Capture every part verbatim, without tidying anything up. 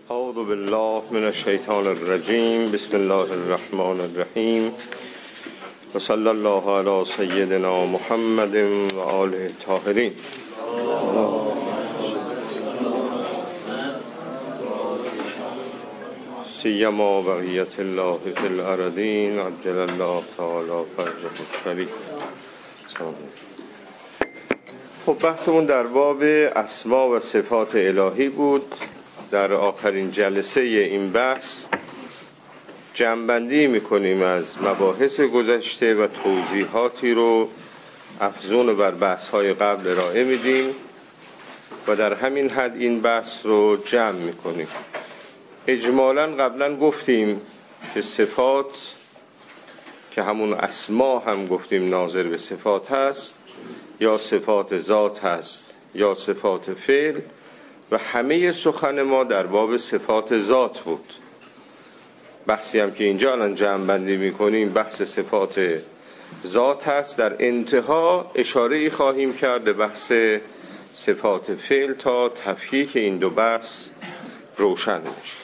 اعوذ بالله من الشیطان الرجیم. بسم الله الرحمن الرحیم و صلی الله علی سیدنا محمد و آله الطاهرین. سیما بقیت الله فی الارضین عجل الله تعالی فرجه الشریف. خب بحثمون در باب اسما و صفات الهی بود. در آخرین جلسه این بحث جمع‌بندی میکنیم از مباحث گذشته و توضیحاتی رو افزون بر بحث‌های قبل ارائه میدیم و در همین حد این بحث رو جمع میکنیم. اجمالاً قبلا گفتیم که صفات که همون اسما هم گفتیم ناظر به صفات هست، یا صفات ذات هست یا صفات فعل، و همه سخن ما در باب صفات ذات بود. بحثی هم که اینجا الان جمع بندی میکنیم بحث صفات ذات هست. در انتها اشاره خواهیم کرد به بحث صفات فعل تا تفکیک این دو بحث روشن بشه.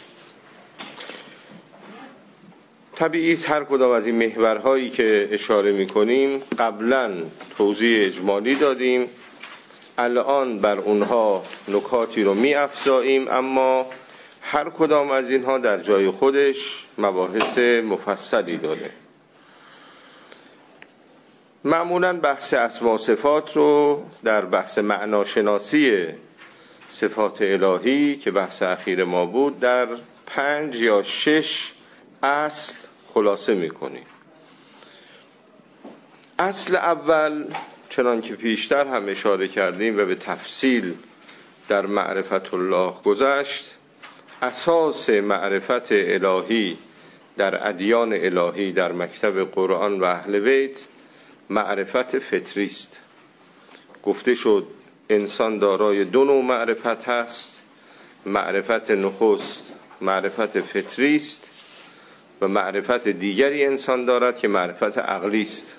طبیعی است هر کدام از این محورهایی که اشاره میکنیم قبلا توضیح اجمالی دادیم، الان بر اونها نکاتی رو می افزاییم، اما هر کدام از اینها در جای خودش مباحث مفصلی داره. معمولاً بحث اسما صفات رو در بحث معناشناسی صفات الهی که بحث اخیر ما بود در پنج یا شش اصل خلاصه می کنیم. اصل اول چنان که پیشتر هم اشاره کردیم و به تفصیل در معرفت الله گذشت، اساس معرفت الهی در ادیان الهی در مکتب قرآن و اهل بیت معرفت فطری است. گفته شد انسان دارای دو نوع معرفت هست. معرفت نخست معرفت فطری است و معرفت دیگری انسان دارد که معرفت عقلی است.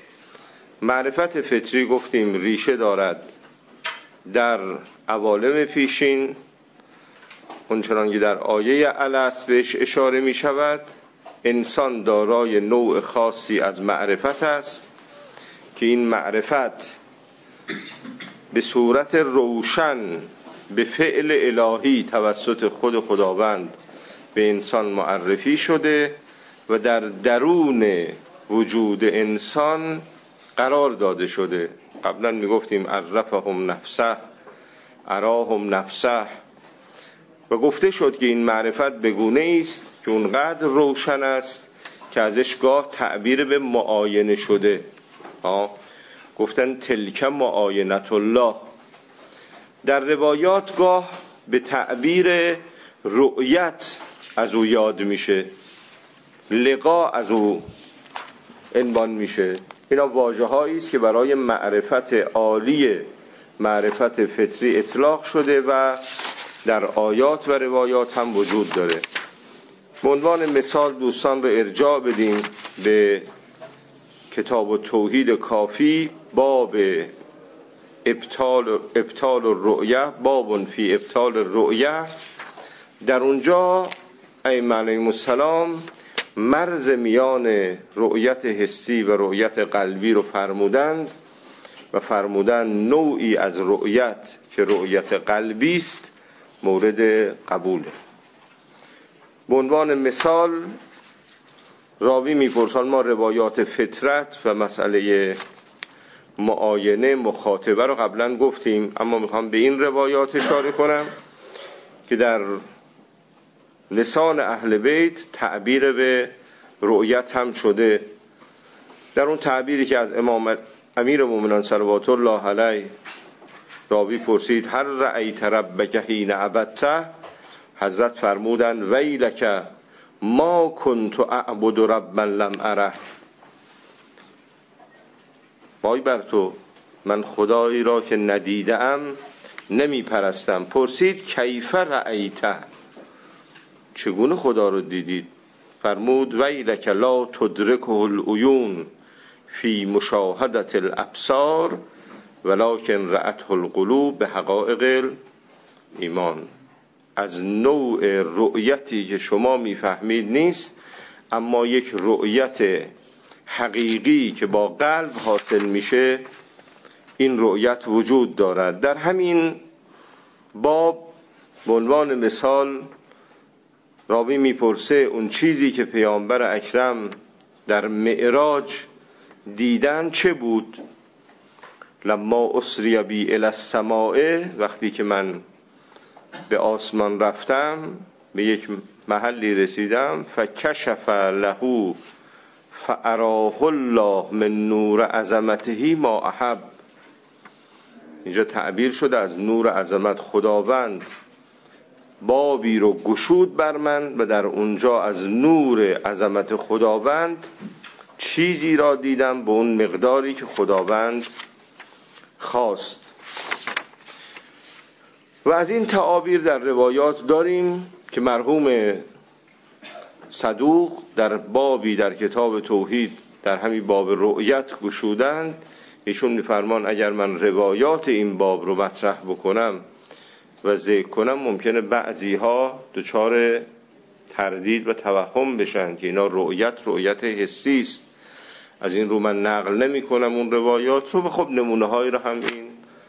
معرفت فطری گفتیم ریشه دارد در عوالم پیشین، اونچنان که در آیه الست بهش اشاره می شود. انسان دارای نوع خاصی از معرفت است که این معرفت به صورت روشن به فعل الهی توسط خود خداوند به انسان معرفی شده و در درون وجود انسان قرار داده شده. قبلا میگفتیم عرفهم نفسه، اراهم نفسه، و گفته شد که این معرفت بگونه است که اونقدر روشن است که ازش گاه تعبیر به معاینه شده. آه. گفتن تلک معاینت الله. در روایات گاه به تعبیر رؤیت از او یاد میشه، لقا از او عنوان میشه. اینا واژه هایی است که برای معرفت عالی معرفت فطری اطلاق شده و در آیات و روایات هم وجود داره. به عنوان مثال دوستان رو ارجاع بدیم به کتاب التوحید کافی، باب ابطال ابطال الرؤیه، باب فی ابطال الرؤیه. در اونجا ائمه علیهم السلام مرز میان رؤیت حسی و رؤیت قلبی رو فرمودند و فرمودند نوعی از رؤیت که رؤیت قلبی است مورد قبوله. به عنوان مثال راوی میپرسد ما روایات فطرت و مسئله معاینه مخاطبه رو قبلا گفتیم، اما میخوام به این روایات اشاره کنم که در لسان اهل بیت تعبیر به رؤیت هم شده. در اون تعبیری که از امام امیر مومنان صلوات الله علیه راوی پرسید هل رأیت ربک حین عبدته، حضرت فرمودند ویلک ما کنت اعبد ربا لم اره. وای بر تو، من خدایی را که ندیدم نمی پرستم. پرسید کیف رأیته، چگونه خدا رو دیدید؟ فرمود ویلک لا تدرکه العیون فی مشاهدت الابصار ولکن رأته القلوب به حقایق ایمان. از نوع رؤیتی که شما میفهمید نیست، اما یک رؤیت حقیقی که با قلب حاصل میشه، این رؤیت وجود دارد. در همین باب به عنوان مثال راوی میپرسه اون چیزی که پیامبر اکرم در معراج دیدن چه بود؟ لما اسری بی الی السماء، وقتی که من به آسمان رفتم، به یک محلی رسیدم، فکشف له فاراه الله من نور عظمته ما احب. اینجا تعبیر شده از نور عظمت خداوند بابی رو گشود بر من و در اونجا از نور عظمت خداوند چیزی را دیدم به اون مقداری که خداوند خواست. و از این تعابیر در روایات داریم که مرحوم صدوق در بابی در کتاب توحید در همین باب رؤیت گشودند. ایشون میفرمان اگر من روایات این باب رو مطرح بکنم و ذکر کنم، ممکنه بعضی ها دچار تردید و توهم بشن که اینا رؤیت رؤیت حسی است، از این رو من نقل نمی کنم اون روایات رو. و خب نمونه هایی رو هم این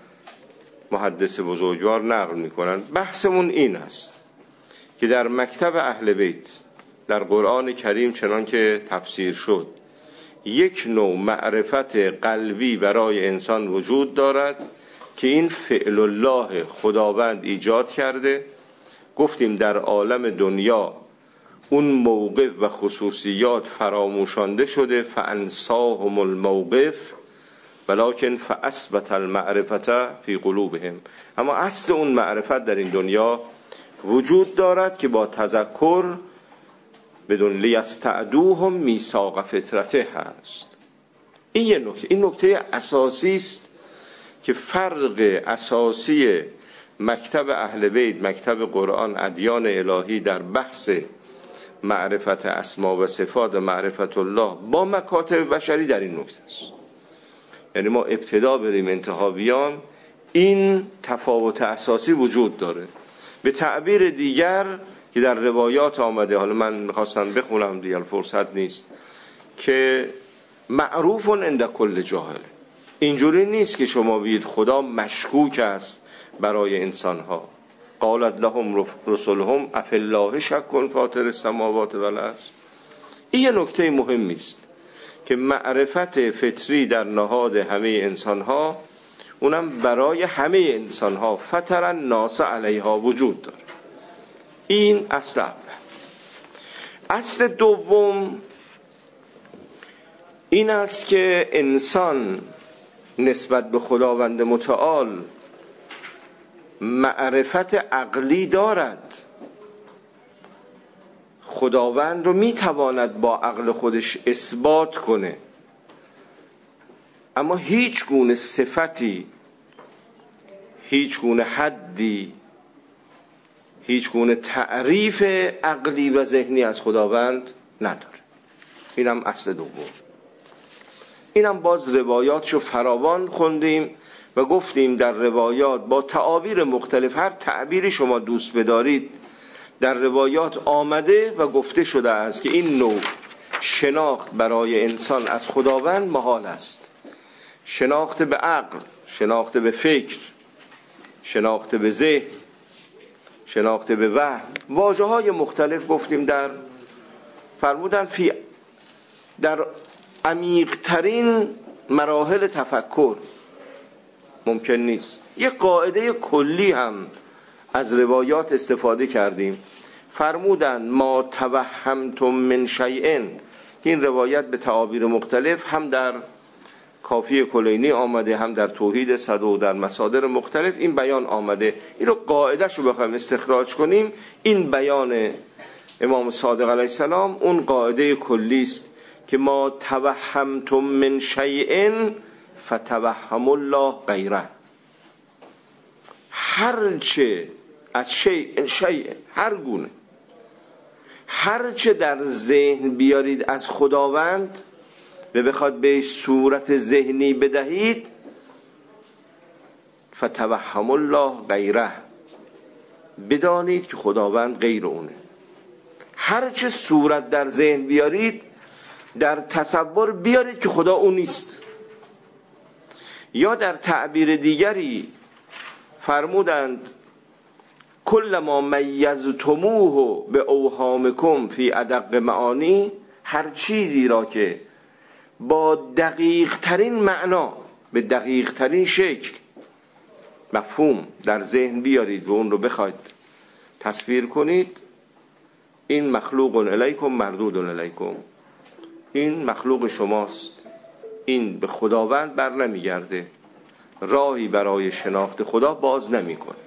محدث بزرگوار نقل می کنن. بحثمون این است که در مکتب اهل بیت در قرآن کریم چنان که تفسیر شد، یک نوع معرفت قلبی برای انسان وجود دارد که این فعل الله خداوند ایجاد کرده. گفتیم در عالم دنیا اون موقف و خصوصیات فراموشانده شده، فانساهم الموقف ولکن فاثبت المعرفت فی قلوبهم. اما اصل اون معرفت در این دنیا وجود دارد که با تذکر بدون لیستعدوهم میثاق فطرته هست. این یه نکته، این نکته اساسی است که فرق اساسی مکتب اهل بیت، مکتب قرآن، ادیان الهی در بحث معرفت اسما و صفات و معرفت الله با مکاتب بشری در این نکته است. یعنی ما ابتدا بریم انتها بیام، این تفاوت اساسی وجود داره. به تعبیر دیگر که در روایات آمده، حالا من میخواستم بخونم دیگر فرصت نیست، که معروف عند کل جاهل. اینجوری نیست که شما بگید خدا مشکوک است برای انسانها. قالت لهم رسلهم افی الله شک فاطر السماوات والارض. این یه نکته مهمی است که معرفت فطری در نهاد همه انسانها، اونم برای همه انسانها، فطر الناس علیها وجود داره. این اصل اول. اصل دوم این است که انسان نسبت به خداوند متعال معرفت عقلی دارد. خداوند رو میتواند با عقل خودش اثبات کنه، اما هیچ گونه صفتی، هیچ گونه حدی، هیچ گونه تعریف عقلی و ذهنی از خداوند نداره. اینم اصل دوم. اینم باز روایاتشو فراوان خوندیم و گفتیم در روایات با تعابیر مختلف، هر تعبیری شما دوست بدارید در روایات آمده و گفته شده است که این نوع شناخت برای انسان از خداوند محال است. شناخت به عقل، شناخت به فکر، شناخت به ذهن، شناخت به وهم، واژه های مختلف گفتیم در فرمودن فی در عمیق ترین مراحل تفکر ممکن نیست. یک قاعده کلی هم از روایات استفاده کردیم. فرمودن ما توهمتم من شیء، این روایت به تعابیر مختلف هم در کافی کلینی آمده، هم در توحید صدوق، در مصادر مختلف این بیان آمده. این رو قاعده شو بخوایم استخراج کنیم، این بیان امام صادق علیه السلام اون قاعده کلی است که ما توهمتم من شیء فتوهم الله غیره. هرچه از شیء شیء هر گونه، هرچه در ذهن بیارید از خداوند و بخواد به صورت ذهنی بدهید، فتوهم الله غیره، بدانید که خداوند غیر اونه. هر چه صورت در ذهن بیارید، در تصور بیارید که خدا اون نیست. یا در تعبیر دیگری فرمودند کل ما میزتموه به اوهامکم فی ادق معانی، هر چیزی را که با دقیق ترین معنا، به دقیق ترین شکل مفهوم در ذهن بیارید و اون رو بخواید تصویر کنید، این مخلوق الیکم مردود الیکم، این مخلوق شماست، این به خداوند بر نمیگرده، راهی برای شناخت خدا باز نمیکنه.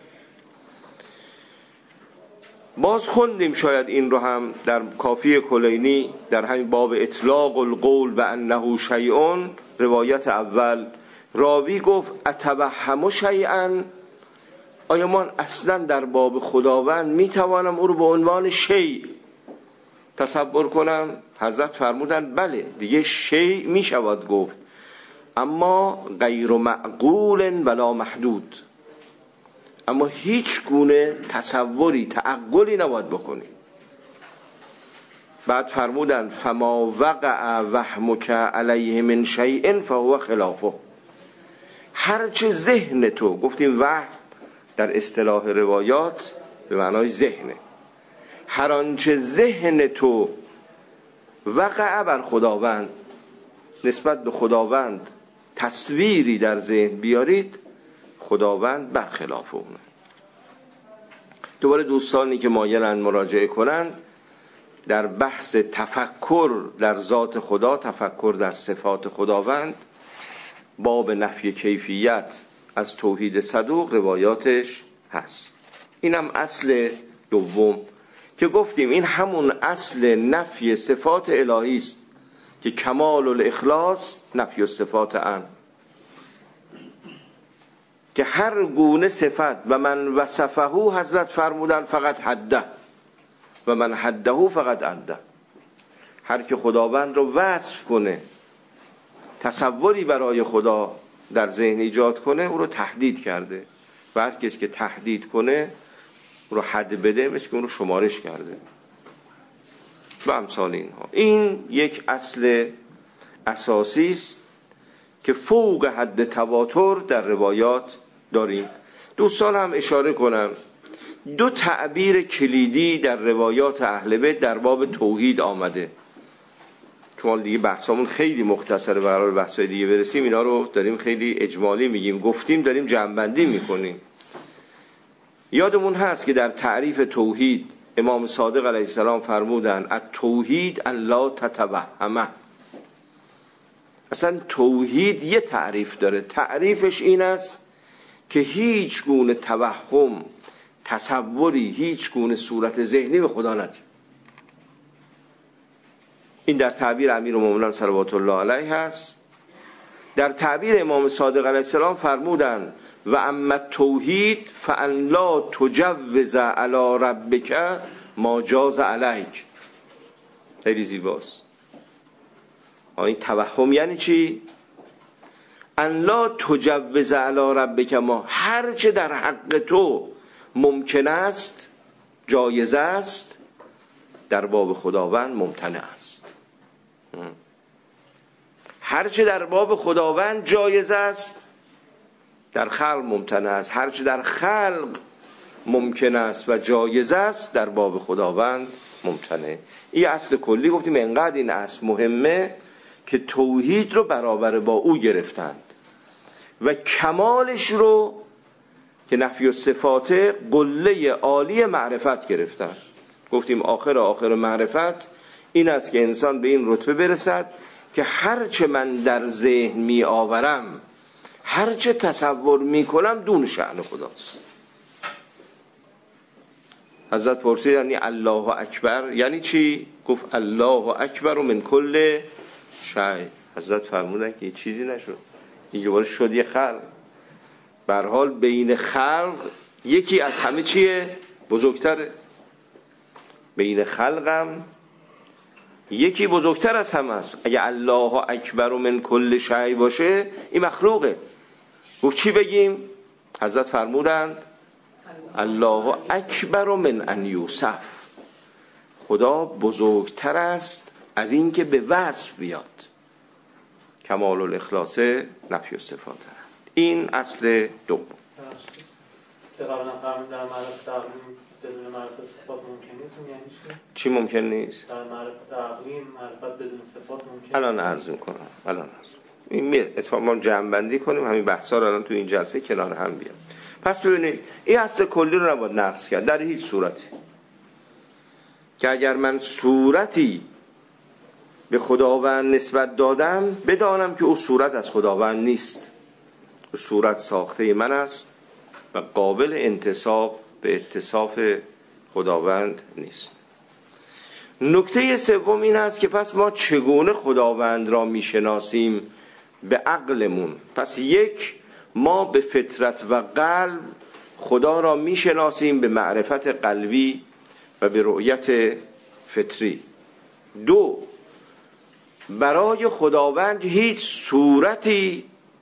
باز خوندیم شاید این رو هم در کافی کلینی در همین باب اطلاق القول و انه شیء، روایت اول راوی گفت اتوهم شیئا، آیا من اصلا در باب خداوند میتوانم او رو به عنوان شیء تصور کنم؟ حضرت فرمودن بله، دیگه شیء میشود گفت، اما غیر معقول ولا محدود، اما هیچ گونه تصوری تعقلی نباید بکنی. بعد فرمودن فما وقع وهمک علیه من شیء فهو خلافه، هرچه ذهن تو، گفتیم وهم در اصطلاح روایات به معنای ذهنه، هر آنچه ذهن تو وقع بر خداوند، نسبت به خداوند تصویری در ذهن بیارید، خداوند برخلاف اونه. دوباره دوستانی که مایلن مراجعه کنند در بحث تفکر در ذات خدا، تفکر در صفات خداوند، باب نفی کیفیت از توحید صدوق روایاتش هست. اینم اصل دوم که گفتیم این همون اصل نفی صفات الهی است که کمال الاخلاص نفی صفات ان، که هر گونه صفت و من وصفه حضرت فرمودن فقط حده و من حده فقط عده، هر که خداوند رو وصف کنه، تصوری برای خدا در ذهن ایجاد کنه، او رو تحدید کرده، و هر کسی که تحدید کنه او رو حد بده، مثل که اون رو شمارش کرده و امثال اینها. این یک اصل اساسی است که فوق حد تواتر در روایات داریم. دوستان هم اشاره کنم دو تعبیر کلیدی در روایات اهل بیت در باب توحید آمده، چون دیگه بحثامون خیلی مختصره و قرار بحثای دیگه برسیم، اینا رو داریم خیلی اجمالی میگیم، گفتیم داریم جمع‌بندی میکنیم. یادمون هست که در تعریف توحید امام صادق علیه السلام فرمودن التوحید ان لا تتوهم، اصلا توحید یه تعریف داره، تعریفش این است که هیچ گونه توهم، تصوری، هیچ گونه صورت ذهنی به خدا ندید. این در تعبیر امیرالمومنین صلوات الله علیه هست. در تعبیر امام صادق علیه السلام فرمودن و اما توحید فان لا تجوز علی ربک ما جاز علیک. خیلی زیباست. این توهم یعنی چی؟ ان لا تجوز علی ربک ما، هر چه در حق تو ممکن است، جایز است، در باب خداوند ممتنع است. هر چه در باب خداوند جایز است در خلق ممتنع است، هر چه در خلق ممکن است و جایز است در باب خداوند ممتنع. این اصل کلی گفتیم انقدر این اصل مهمه که توحید رو برابر با او گرفتند و کمالش رو که نفی و صفات قله عالی معرفت گرفتند. گفتیم آخر آخر معرفت این است که انسان به این رتبه برسد که هرچه من در ذهن می آورم، هرچه تصور می کنم دون شأن خداست. حضرت پرسید یعنی الله اکبر یعنی چی؟ گفت الله اکبر من کل شیء. حضرت فرمودن که چیزی نشد، این بار شد یه خلق. به هر حال بین خلق یکی از همه چیه؟ بزرگتره. بین خلقم یکی بزرگتر از همه است. اگه الله اکبر من کل شیء باشه این مخلوقه. گفت چی بگیم؟ حضرت فرمودند الله اکبر من ان یوصف، خدا بزرگتر است از این که به وصف بیاد. کمال الاخلاص نفی و صفات. این اصل دوم که قبلا فرمود در معرفت عقلی بدون معرفت صفات ممکن نیست. یعنی چی؟ چی ممکن نیست؟ در معرفت عقلی معرفت بدون صفات ممکن نیست. الان عرض میکنم الان عرض این می اتفاقا جمع بندی کنیم، همین بحثا رو الان تو این جلسه کنار هم بیاد. پس ببینید این اصل کلی رو نباید نقص کرد در هیچ صورتی، که اگر من صورتی به خداوند نسبت دادم بدانم که او صورت از خداوند نیست، او صورت ساخته من است و قابل انتساب به اتصاف خداوند نیست. نکته سوم این است که پس ما چگونه خداوند را میشناسیم؟ به عقلمون. پس یک، ما به فطرت و قلب خدا را میشناسیم به معرفت قلبی و به رؤیت فطری. دو، برای خداوند هیچ صورتی،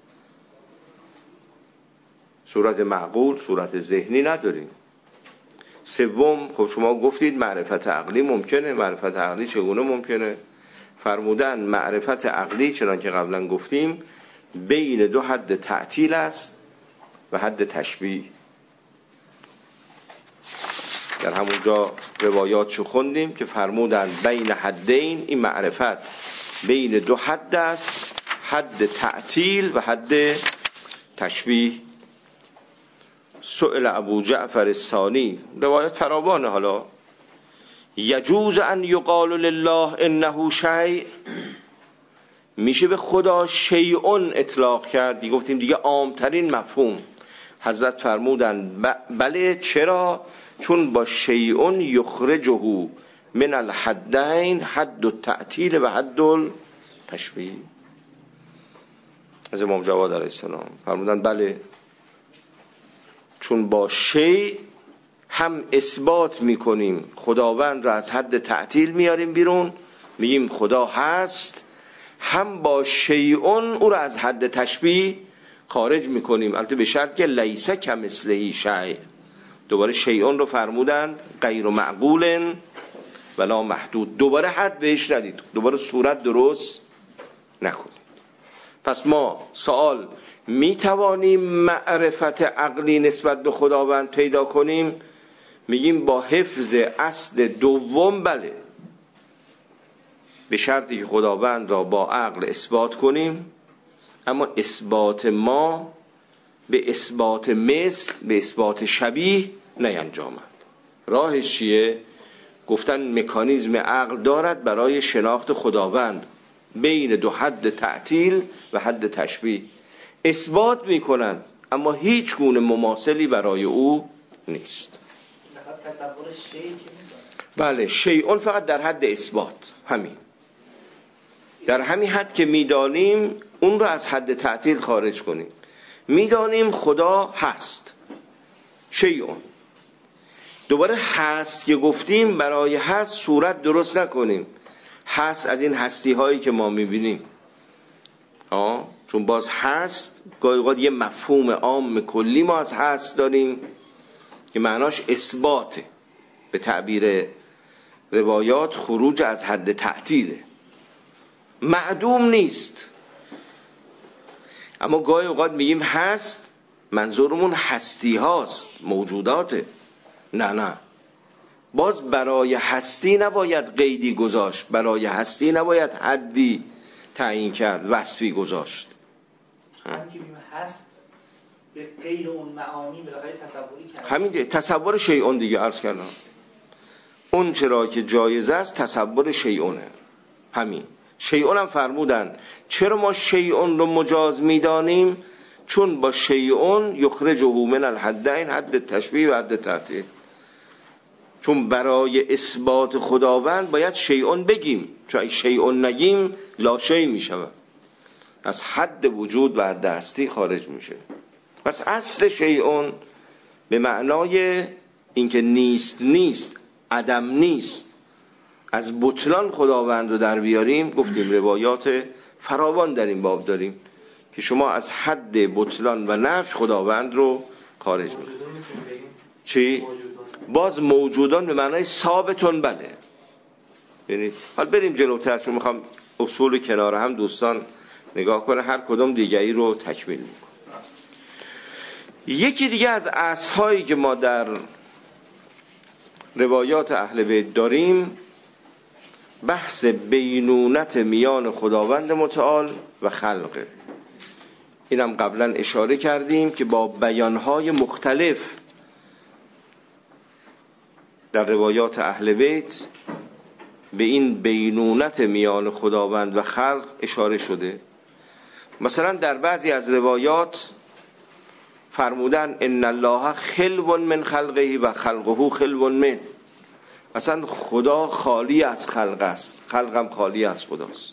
صورت معقول، صورت ذهنی نداریم. سوم، خب شما گفتید معرفت عقلی ممکنه. معرفت عقلی چگونه ممکنه؟ فرمودن معرفت عقلی چنان که قبلا گفتیم بین دو حد تعطیل است و حد تشبیه. در همونجا روایاتشو خوندیم که فرمودن بین حدین، این معرفت بین دو حد است، حد تعطیل و حد تشبیه. سئل ابو جعفر الثانی، روایت فراوانه، حالا یجوز ان یقال لله انه شیء، میشه به خدا شیئون اطلاق کرد. دیگه گفتیم دیگه عامترین مفهوم. حضرت فرمودن بله. چرا؟ چون با شیئون یخرجه من الحدین، حد التعطیل و حد التشبیه. از امام جواد علیه السلام فرمودن بله، چون با شیء هم اثبات میکنیم خداوند را از حد تعطیل میاریم بیرون، میگیم خدا هست، هم با شیئون او را از حد تشبیه خارج میکنیم، البته به شرط که لیس کمثله شیء. دوباره شیئون رو فرمودند غیر معقول ولا محدود، دوباره حد بهش ندید، دوباره صورت درست نکنید. پس ما سوال، می توانیم معرفت عقلی نسبت به خداوند پیدا کنیم؟ میگیم با حفظ اصل دوم بله، به شرطی که خداوند را با عقل اثبات کنیم، اما اثبات ما به اثبات مثل، به اثبات شبیه نینجامد. راهش چیه؟ گفتن مکانیزم عقل دارد برای شناخت خداوند بین دو حد تعطیل و حد تشبیه. اثبات میکنند اما هیچ گونه مماثلی برای او نیست. تصور شیء که بله، شیئون فقط در حد اثبات، همین در همین حد که میدانیم اون رو از حد تعطیل خارج کنیم. میدانیم خدا هست، شیئون. دوباره هست که گفتیم برای هست صورت درست نکنیم، هست از این هستی هایی که ما میبینیم، آه چون باز هست گاهی اوقات یه مفهوم عام کلی ما از هست داریم که معناش اثباته، به تعبیر روایات خروج از حد تعطیله، معدوم نیست. اما گاهی اوقات میگیم هست، منظورمون هستی هاست، موجوداته. نه نه، باز برای هستی نباید قیدی گذاشت، برای هستی نباید حدی تعیین کرد، وصفی گذاشت. هم که بیم هست به غیر اون معانی بالاخره تصوری کرد. همین دیگه، تصور شیئون دیگه عرض کردم. اون چرا که جایز است تصور شیئونه. همین شیئون هم فرمودن چرا ما شیئون رو مجاز میدانیم؟ چون با شیئون یخرجه من الحدین، حد تشبیه و حد تعطیل. چون برای اثبات خداوند باید شیئون بگیم، چون اگه شیئون نگیم لا شیء میشود، از حد وجود و حد هستی خارج میشه. پس اصل شیئون به معنای اینکه نیست، نیست، عدم نیست. از بطلان خداوند رو در بیاریم، گفتیم روایات فراوان در این باب داریم که شما از حد بطلان و نفی خداوند رو خارج میکنید. چی؟ باز موجودان به معنای ثابتون. بله یعنی حالا بریم جلوتر، چون میخوام اصول کنار هم دوستان نگاه کنه، هر کدوم دیگری رو تکمیل میکنه. یکی دیگه از اصل‌هایی که ما در روایات اهل بیت داریم بحث بینونت میان خداوند متعال و خلقه. اینم قبلا اشاره کردیم که با بیانهای مختلف در روایات اهل بیت به این بینونت میان خداوند و خلق اشاره شده. مثلا در بعضی از روایات فرمودن ان الله خلو من خلقه و خلقه خلو من. اصلا خدا خالی از خلق است، خلقم خالی از خداست.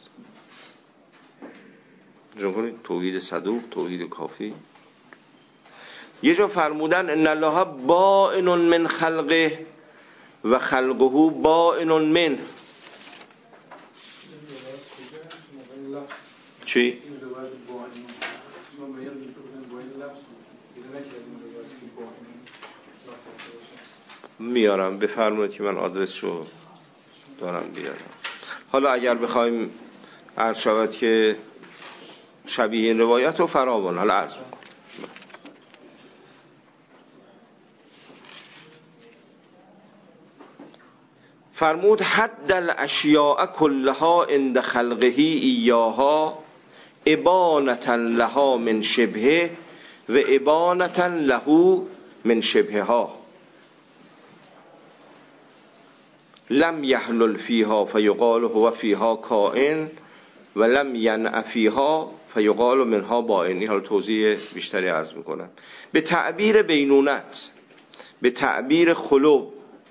جمهوری توحید صدوق، توحید کافی. یه جا فرمودن ان الله بائن من خلقه و خلقه بائن من. چی؟ میارم، بفرمایید که من آدرسشو دارم بیارم. حالا اگر بخوایم عرض شود که شبیه این روایت رو فراوان حالا عرض میکنم. فرمود حد الاشیاء کلها عند خلقه ایاها ابانتا لها من شبهه و ابانتا له من شبهها لم يحلل فيها فيقال هو فيها کائن و لم ینع فيها فیقال منها بائن. حالا توضیح بیشتری عرض میکنم. به تعبیر بینونت، به تعبیر خلو،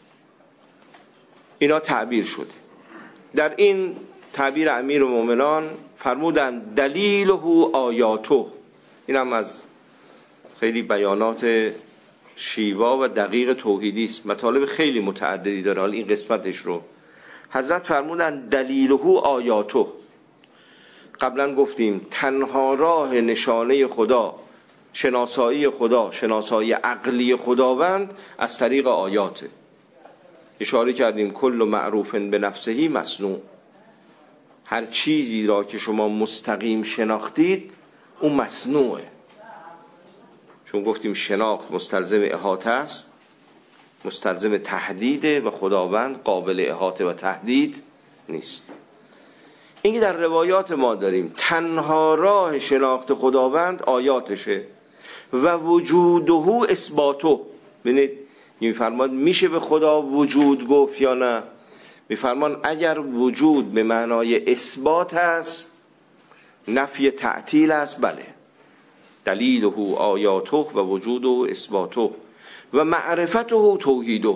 اینا تعبیر شده. در این تعبیر امیر المؤمنان فرمودند دلیله آیاته. این هم از خیلی بیانات شیوا و دقیق توحیدی است، مطالب خیلی متعددی داره. حالا این قسمتش رو حضرت فرمودند دلیله آیاته. قبلا گفتیم تنها راه نشانه خدا، شناسایی خدا، شناسایی عقلی خداوند از طریق آیاته. اشاره کردیم کل معروف به نفسهی مصنوع. هر چیزی را که شما مستقیم شناختید اون مصنوعه. چون گفتیم شناخت مستلزم احاطه است، مستلزم تهدیده و خداوند قابل احاطه و تهدید نیست. این که در روایات ما داریم تنها راه شناخت خداوند آیاتشه و وجوده اثباته. ببینید میفرماد میشه به خدا وجود گفت یا نه؟ میفرمان اگر وجود به معنای اثبات است، نفی تعطیل است، بله. دلیله آیاته و وجوده اثباته و معرفته توحیده.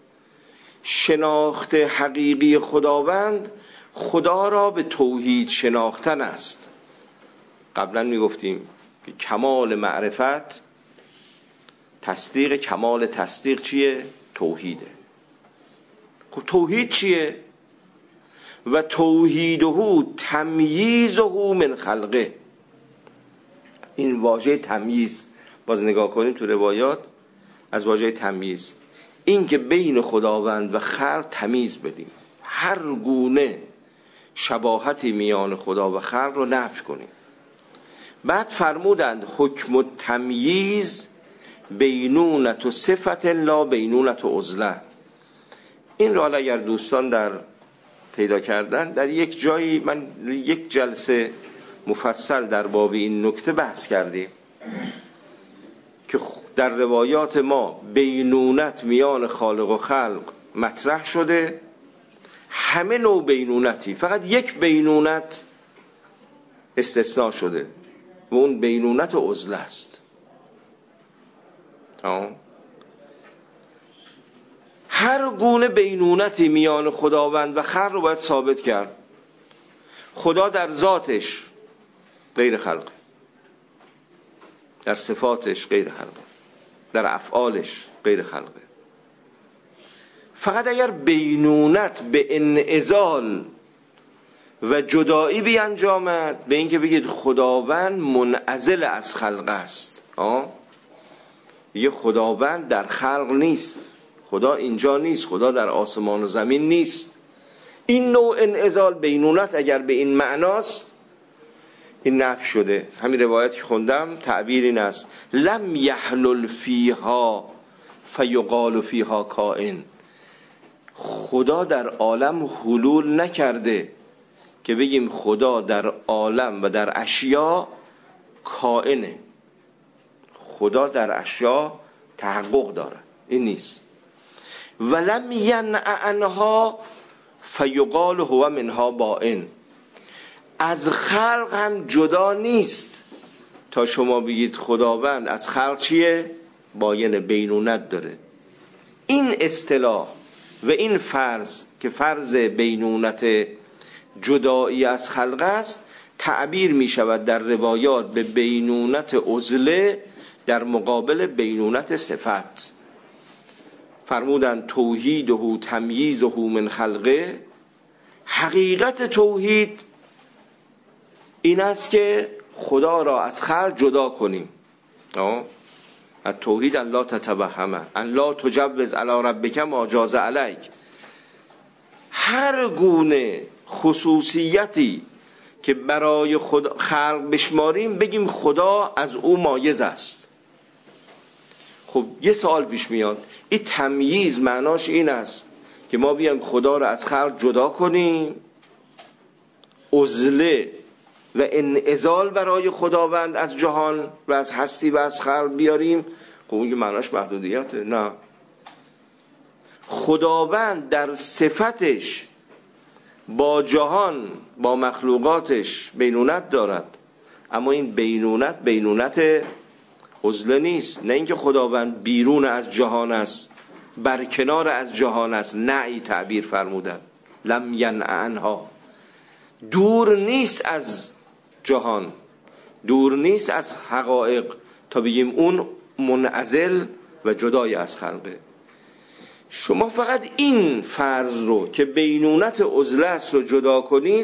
شناخت حقیقی خداوند خدا را به توحید شناختن است. قبلا میگفتیم که کمال معرفت تصدیق، کمال تصدیق چیه؟ توحیده. خب توحید چیه؟ و توحیده تمییزه من خلقه. این واژه تمییز باز نگاه کنیم تو روایات از واژه تمییز، این که بین خداوند و خلق تمیز بدیم، هر گونه شباهتی میان خدا و خلق رو نفی کنیم. بعد فرمودند حکم التمییز بینونت و صفت لا بینونت و عزله. این را اگر دوستان در پیدا کردن در یک جایی، من یک جلسه مفصل در باب این نکته بحث کردیم که در روایات ما بینونت میان خالق و خلق مطرح شده، همه نوع بینونتی، فقط یک بینونت استثناء شده و اون بینونت و عزله است. تمام. هر گونه بینونتی میان خداوند و خلق رو باید ثابت کرد. خدا در ذاتش غیر خلق، در صفاتش غیر خلق، در افعالش غیر خلقه. فقط اگر بینونت به انعزال و جدایی بیانجامد، به اینکه بگید خداوند منعزل از خلق است، آه؟ یه خداوند در خلق نیست، خدا اینجا نیست، خدا در آسمان و زمین نیست. این نوع انعزال بینونت اگر به این معناست این نفی شده. همین روایت که خوندم تعبیر این است: لم یحلل فیها فیقال فیها کائن. خدا در عالم حلول نکرده که بگیم خدا در عالم و در اشیا کائنه. خدا در اشیا تحقق داره، این نیست. ولم ینع عنها فیقال هو منها بائن. از خلق هم جدا نیست تا شما بگید خداوند از خلق چیه؟ باین، بینونت داره. این اصطلاح و این فرض که فرض بینونت جدایی از خلق است تعبیر می شود در روایات به بینونت عزله در مقابل بینونت صفت. فرمودن توحیده تمییزه من خلقه. حقیقت توحید این است که خدا را از خلق جدا کنیم. التوحید ان لا تتوهمه ان لا تجوز علی ربک ما جاز علیک. هر گونه خصوصیتی که برای خدا خلق بشماریم بگیم خدا از او مایز است. خب یه سوال پیش میاد، این تمییز معناش این است که ما بیایم خدا را از خلق جدا کنیم، عزله و انعزال برای خداوند از جهان و از هستی و از خلق بیاریم؟ خب اون که معناش محدودیته. نه، خداوند در صفتش با جهان با مخلوقاتش بینونت دارد، اما این بینونت بینونت عزله نیست. نه اینکه خداوند بیرون از جهان است، برکنار از جهان است. نعی تعبیر فرمودن، لم ینع عنها. دور نیست از جهان، دور نیست از حقایق تا بگیم اون منعزل و جدای از خلقه. شما فقط این فرض رو که بینونت عزله است رو جدا کنید،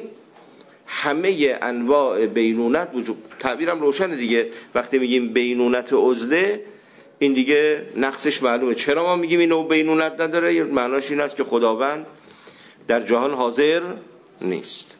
همه انواع بینونت وجود. تعبیرم روشنه دیگه، وقتی میگیم بینونت عزله این دیگه نقصش معلومه. چرا ما میگیم این نوع بینونت نداره؟ معناش این است که خداوند در جهان حاضر نیست.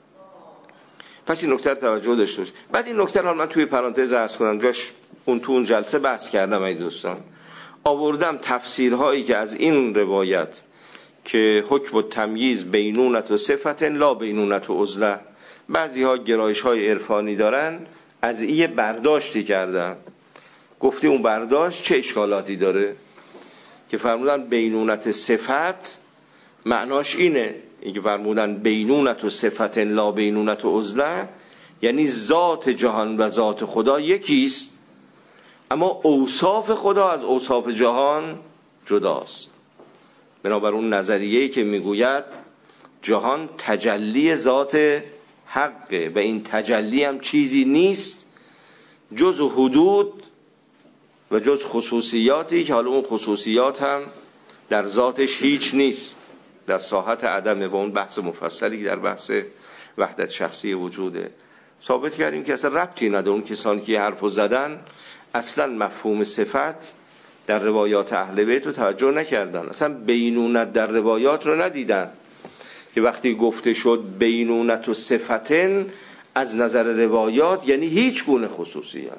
پس این نکته توجه داشته باش. بعد این نکته رو من توی پرانتز عرض کنم، جاش اون تو اون جلسه بحث کردم ای دوستان. آوردم تفسیرهایی که از این روایت که حکم و تمییز بینونت و صفت لا بینونت و عزله، بعضی ها گرایش های عرفانی دارن، از این برداشتی کردن. گفتی اون برداشت چه اشکالاتی داره؟ که فرمودن بینونت صفت معناش اینه، اینکه فرمودن بینونت و صفت لا بینونت و عزله، یعنی ذات جهان و ذات خدا یکیست، اما اوصاف خدا از اوصاف جهان جداست. بنابر اون نظریه‌ای که میگوید جهان تجلی ذات حقه و این تجلی هم چیزی نیست جز حدود و جز خصوصیاتی که حالا اون خصوصیات هم در ذاتش هیچ نیست، در ساحت عدمه. با اون بحث مفصلی در بحث وحدت شخصی وجوده ثابت کردیم که اصلا ربطی نداره. اون کسانی که حرفو زدن اصلا مفهوم صفت در روایات اهل بیت رو توجه نکردن، اصلا بینونت در روایات رو ندیدن که وقتی گفته شد بینونت و صفتن از نظر روایات یعنی هیچ گونه خصوصیت.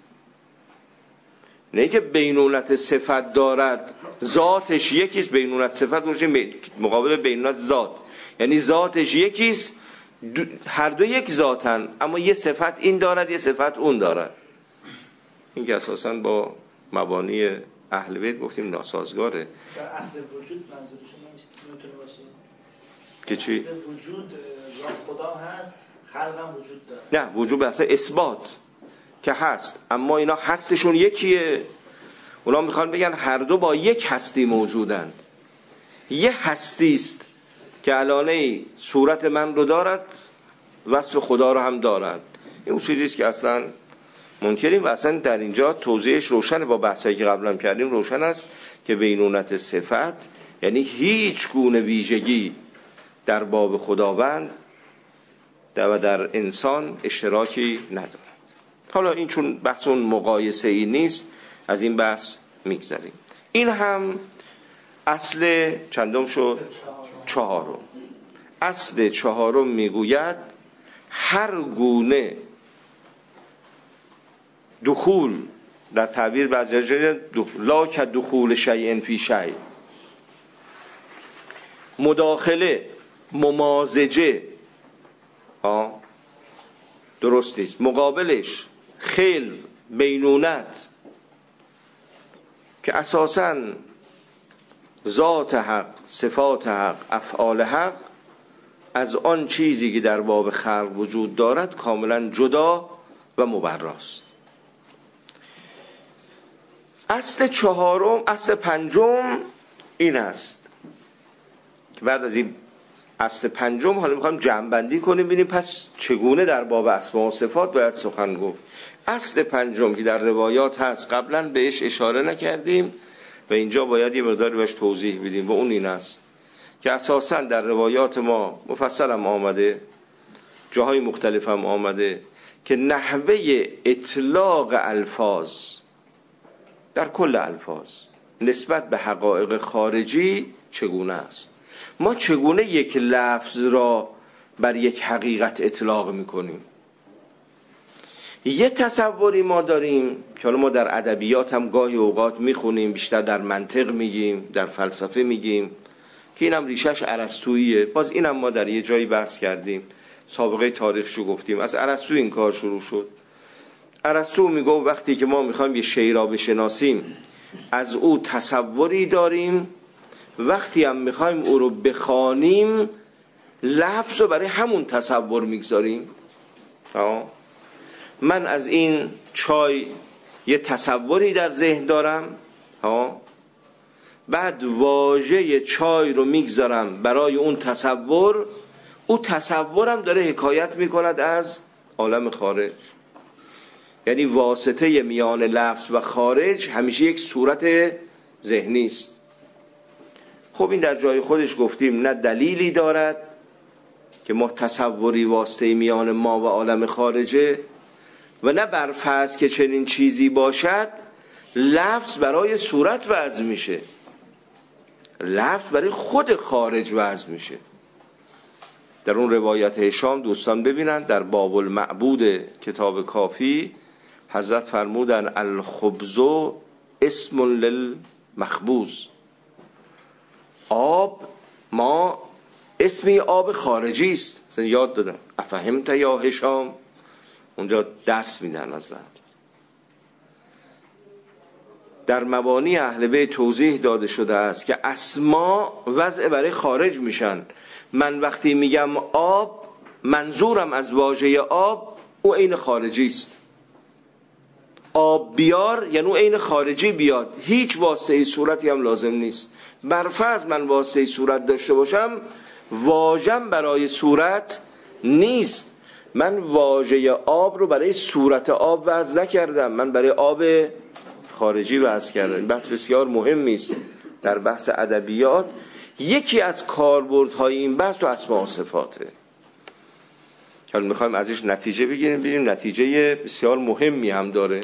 نه که بینونت صفت دارد ذاتش یکیست، بینونت صفت باشه مقابل بینونت ذات، یعنی ذاتش یکیست، هر دو یک ذاتن، اما یه صفت این دارد یه صفت اون دارد. این که اساساً با مبانی اهل بیت گفتیم ناسازگاره. در اصل وجود منظورشون نمیتونه باشه که چی؟ اصل وجود ذات خدا هست، خلق هم وجود داره. نه، وجود به اصل اثبات که هست، اما اینا هستشون یکیه. اونا میخوان بگن هر دو با یک هستی موجودند. یه هستی است که الانه صورت من رو دارد، وصف خدا رو هم دارد. این چیزی است که اصلا منکریم و اصلا در اینجا توضیحش روشنه، با بحثایی که قبلا کردیم روشن است که بینونت صفت یعنی هیچ گونه ویژگی در باب خداوند و در انسان اشتراکی ندارد. حالا این چون بحث اون مقایسه ای نیست، از این بحث میگذریم. این هم اصل چندم شد؟ چهارم. اصل چهارم میگوید هر گونه دخول، در تعبیر بعضی جای لا که دخول شیء فی شیء، مداخله، ممازجه ها درست است، مقابلش خلو، بینونت، که اساساً ذات حق، صفات حق، افعال حق از آن چیزی که در باب خلق وجود دارد کاملا جدا و مبراست. اصل چهارم، اصل پنجم این است که بعد از این اصل پنجم حالا میخوایم جمع بندی کنیم ببینیم پس چگونه در باب اسماء و صفات باید سخن گفت. اصل پنجم که در روایات هست قبلا بهش اشاره نکردیم و اینجا باید یه مقداری بهش توضیح بدیم و اون این است که اساسا در روایات ما مفصل هم آمده، جاهای مختلف هم آمده که نحوه اطلاق الفاظ در کل الفاظ نسبت به حقایق خارجی چگونه است. ما چگونه یک لفظ را بر یک حقیقت اطلاق میکنیم؟ یه تصوری ما داریم که حالا ما در ادبیات هم گاهی اوقات میخونیم، بیشتر در منطق میگیم، در فلسفه میگیم که اینم ریشش ارسطوییه. باز اینم ما در یه جایی بحث کردیم، سابقه تاریخشو گفتیم، از ارسطو این کار شروع شد. ارسطو میگه وقتی که ما میخوایم یه شی را بشناسیم از او تصوری داریم، وقتی هم میخوایم او رو بخوانیم لفظ رو برای همون تصور میگذاریم. من از این چای یه تصوری در ذهن دارم ها، بعد واژه چای رو میگذارم برای اون تصور، او تصورم داره حکایت میکند از عالم خارج. یعنی واسطه میان لفظ و خارج همیشه یک صورت ذهنی است. خب این در جای خودش گفتیم نه دلیلی دارد که ما تصوری واسطه میان ما و عالم خارجه و نه بر فرض که چنین چیزی باشد لفظ برای صورت وضع میشه، لفظ برای خود خارج وضع میشه. در اون روایت هشام دوستان ببینن در باب المعبود کتاب کافی حضرت فرمودن الخبز اسم للمخبوز، آب ما اسمی آب خارجی است. مثلا یاد دادن افهمت یا هشام، اونجا درس میدن از رد. در مبانی اهل بیت توضیح داده شده است که اسما وضع برای خارج میشن. من وقتی میگم آب منظورم از واژه آب او عین خارجی است. آب بیار یعنی او عین خارجی بیاد، هیچ واسطه صورتی هم لازم نیست. برفرض من واسطه صورت داشته باشم واژم برای صورت نیست. من واژه آب رو برای صورت آب وضع نکردم، من برای آب خارجی وضع کردم. بحث بسیار مهمی است در بحث ادبیات. یکی از کاربردهای این بحث تو اسماء و صفاته. حالا میخوایم ازش نتیجه بگیریم، ببینیم نتیجه بسیار مهمی هم داره.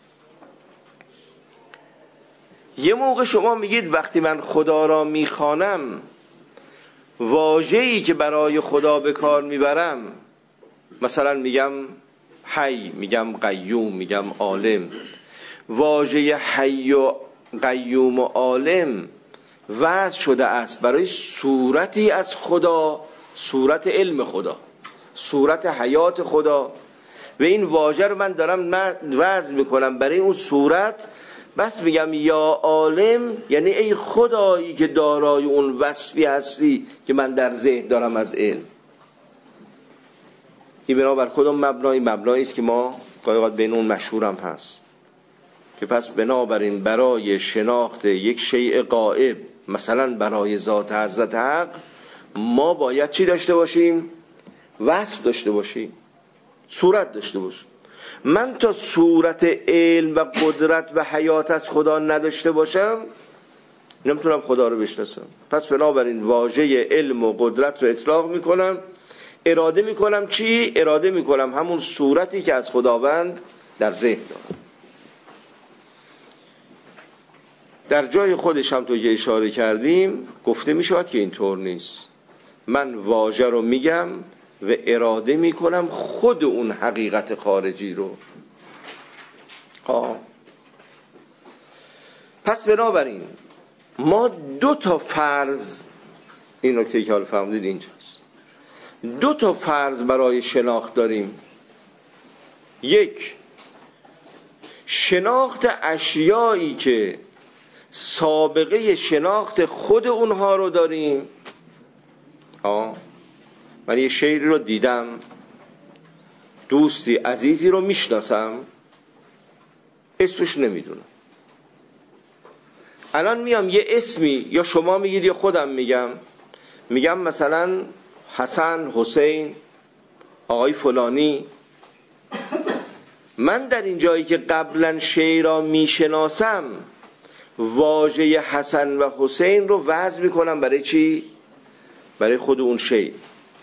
یه موقع شما میگید وقتی من خدا را میخوانم واژه‌ای که برای خدا به کار میبرم، مثلا میگم حی، میگم قیوم، میگم عالم، واژه حی و قیوم و عالم وضع شده است برای صورتی از خدا، صورت علم خدا، صورت حیات خدا، و این واژه رو من دارم وضع میکنم برای اون صورت. بس میگم یا عالم یعنی ای خدایی که دارای اون وصفی هستی که من در ذهن دارم از علم. این بنابر کدام مبنایی؟ مبنایی است که ما قایقات بین اون مشهورم هست که پس بنابراین برای شناخت یک شیء غائب، مثلا برای ذات حضرت حق، ما باید چی داشته باشیم؟ وصف داشته باشیم، صورت داشته باشیم. من تا صورت علم و قدرت و حیات از خدا نداشته باشم نمیتونم خدا رو بشناسم. پس بنابراین واژه علم و قدرت رو اطلاق میکنم، اراده میکنم چی؟ اراده میکنم همون صورتی که از خداوند در ذهن دارم. در جای خودش هم تو که اشاره کردیم گفته می شود که اینطور نیست. من واژه رو میگم و اراده میکنم خود اون حقیقت خارجی رو. آه. پس بنابراین ما دو تا فرض، این نکته که حال فهمدید اینجاست، دو تا فرض برای شناخت داریم. یک، شناخت اشیایی که سابقه شناخت خود اونها رو داریم. ها، من یه شیعی رو دیدم، دوستی عزیزی رو میشناسم، اسمش نمیدونم. الان میام یه اسمی، یا شما میگید یا خودم میگم، میگم مثلا حسن، حسین، آقای فلانی. من در این جایی که قبلا شیعی را میشناسم واژه حسن و حسین رو وضع میکنم برای چی؟ برای خود اون شیعی.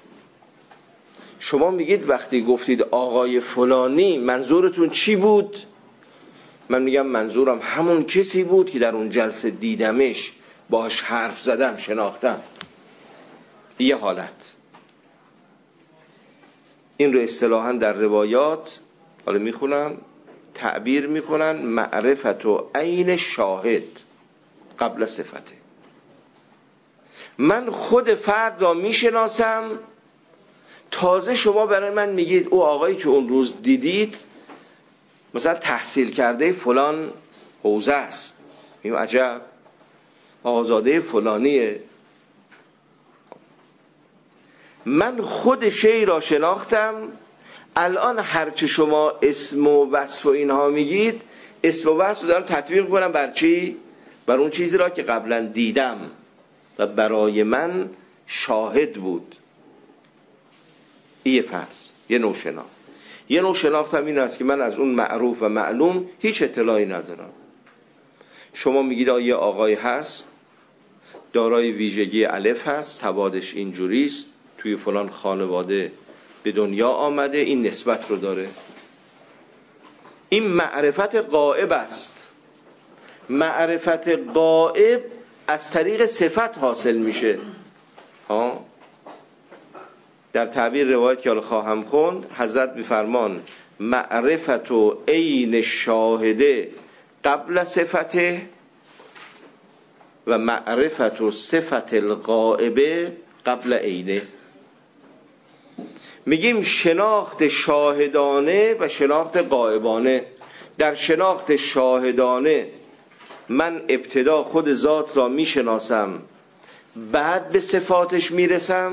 شما میگید وقتی گفتید آقای فلانی منظورتون چی بود؟ من میگم منظورم همون کسی بود که در اون جلسه دیدمش، باهاش حرف زدم، شناختم. یه حالت. این رو اصطلاحاً در روایات، حالا میخونم، تعبیر میکنن معرفت و عین شاهد قبل صفته. من خود فرد را میشناسم، تازه شما برای من میگید او آقایی که اون روز دیدید مثلا تحصیل کرده فلان حوزه است. میگم عجب، آزاده فلانیه. من خود شی را شناختم. الان هرچه شما اسم و وصف و اینها میگید، اسم و وصف رو دارم تطبیق کنم بر چی؟ بر اون چیزی را که قبلا دیدم و برای من شاهد بود. یه فرض، یه نوع شناخت. یه نوع شناختم این است که من از اون معروف و معلوم هیچ اطلاعی ندارم. شما میگید یه آقای هست، دارای ویژگی الف هست، سوادش اینجوریست، توی فلان خانواده به دنیا آمده، این نسبت رو داره. این معرفت غائب است. معرفت غائب از طریق صفت حاصل میشه. ها، در تعبیر روایت که حالا خواهم خوند، حضرت میفرمان معرفت و عین شاهده قبل صفته و معرفت و صفت الغائبه قبل عینه. میگیم شناخت شاهدانه و شناخت غائبانه. در شناخت شاهدانه من ابتدا خود ذات را میشناسم، بعد به صفاتش میرسم.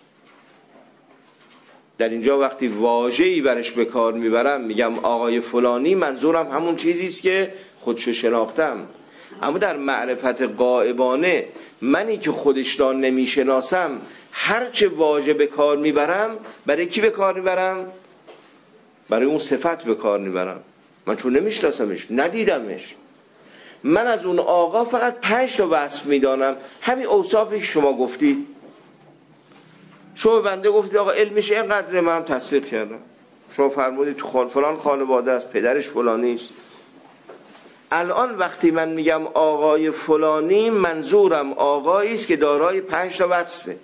در اینجا وقتی واژه‌ای برش به کار میبرم میگم آقای فلانی، منظورم همون چیزی است که خودشو شناختم. اما در معرفت غائبانه منی که خودش را نمیشناسم، هرچه واژه به کار میبرم برای کی به کار میبرم؟ برای اون صفت به کار میبرم. من چون نمیشناسمش، ندیدمش، من از اون آقا فقط پنج تا وصف میدانم، همین اوصافی که شما گفتید. شما بنده گفتید آقا علمش اینقدره، منم تصدیق کردم. شما فرمودید تو خان فلان خانواده است، پدرش فلانی است. الان وقتی من میگم آقای فلانی، منظورم آقایی است که دارای پنج تا وصفه.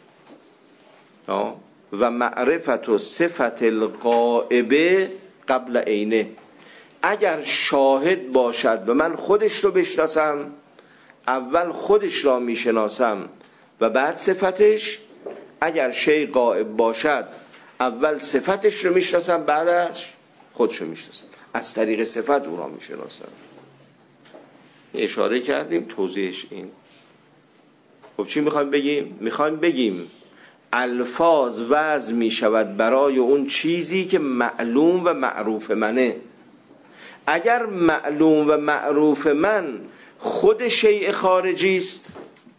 و معرفت و صفت الغائبه قبل عینه. اگر شاهد باشد و من خودش رو بشناسم، اول خودش را میشناسم و بعد صفتش. اگر شی غائب باشد اول صفتش رو میشناسم، بعدش خودش رو میشناسم، از طریق صفت او را میشناسم. اشاره کردیم، توضیحش این. خب چی میخوایم بگیم؟ میخوایم بگیم الفاظ وضع میشود برای اون چیزی که معلوم و معروف منه. اگر معلوم و معروف من خود شیء خارجی است،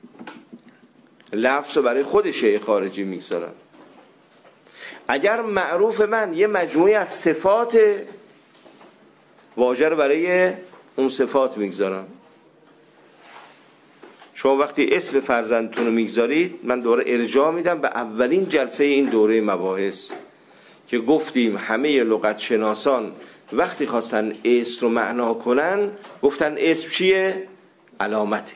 لفظ رو برای خود شیء خارجی میگذارم. اگر معروف من یه مجموعه از صفات، واژه رو برای اون صفات میگذارم. شما وقتی اسم فرزندتون رو میگذارید، من دوره ارجاع میدم به اولین جلسه این دوره مباحث که گفتیم همه لغت شناسان وقتی خواستن اسم رو معنا کنن گفتن اسم چیه؟ علامته.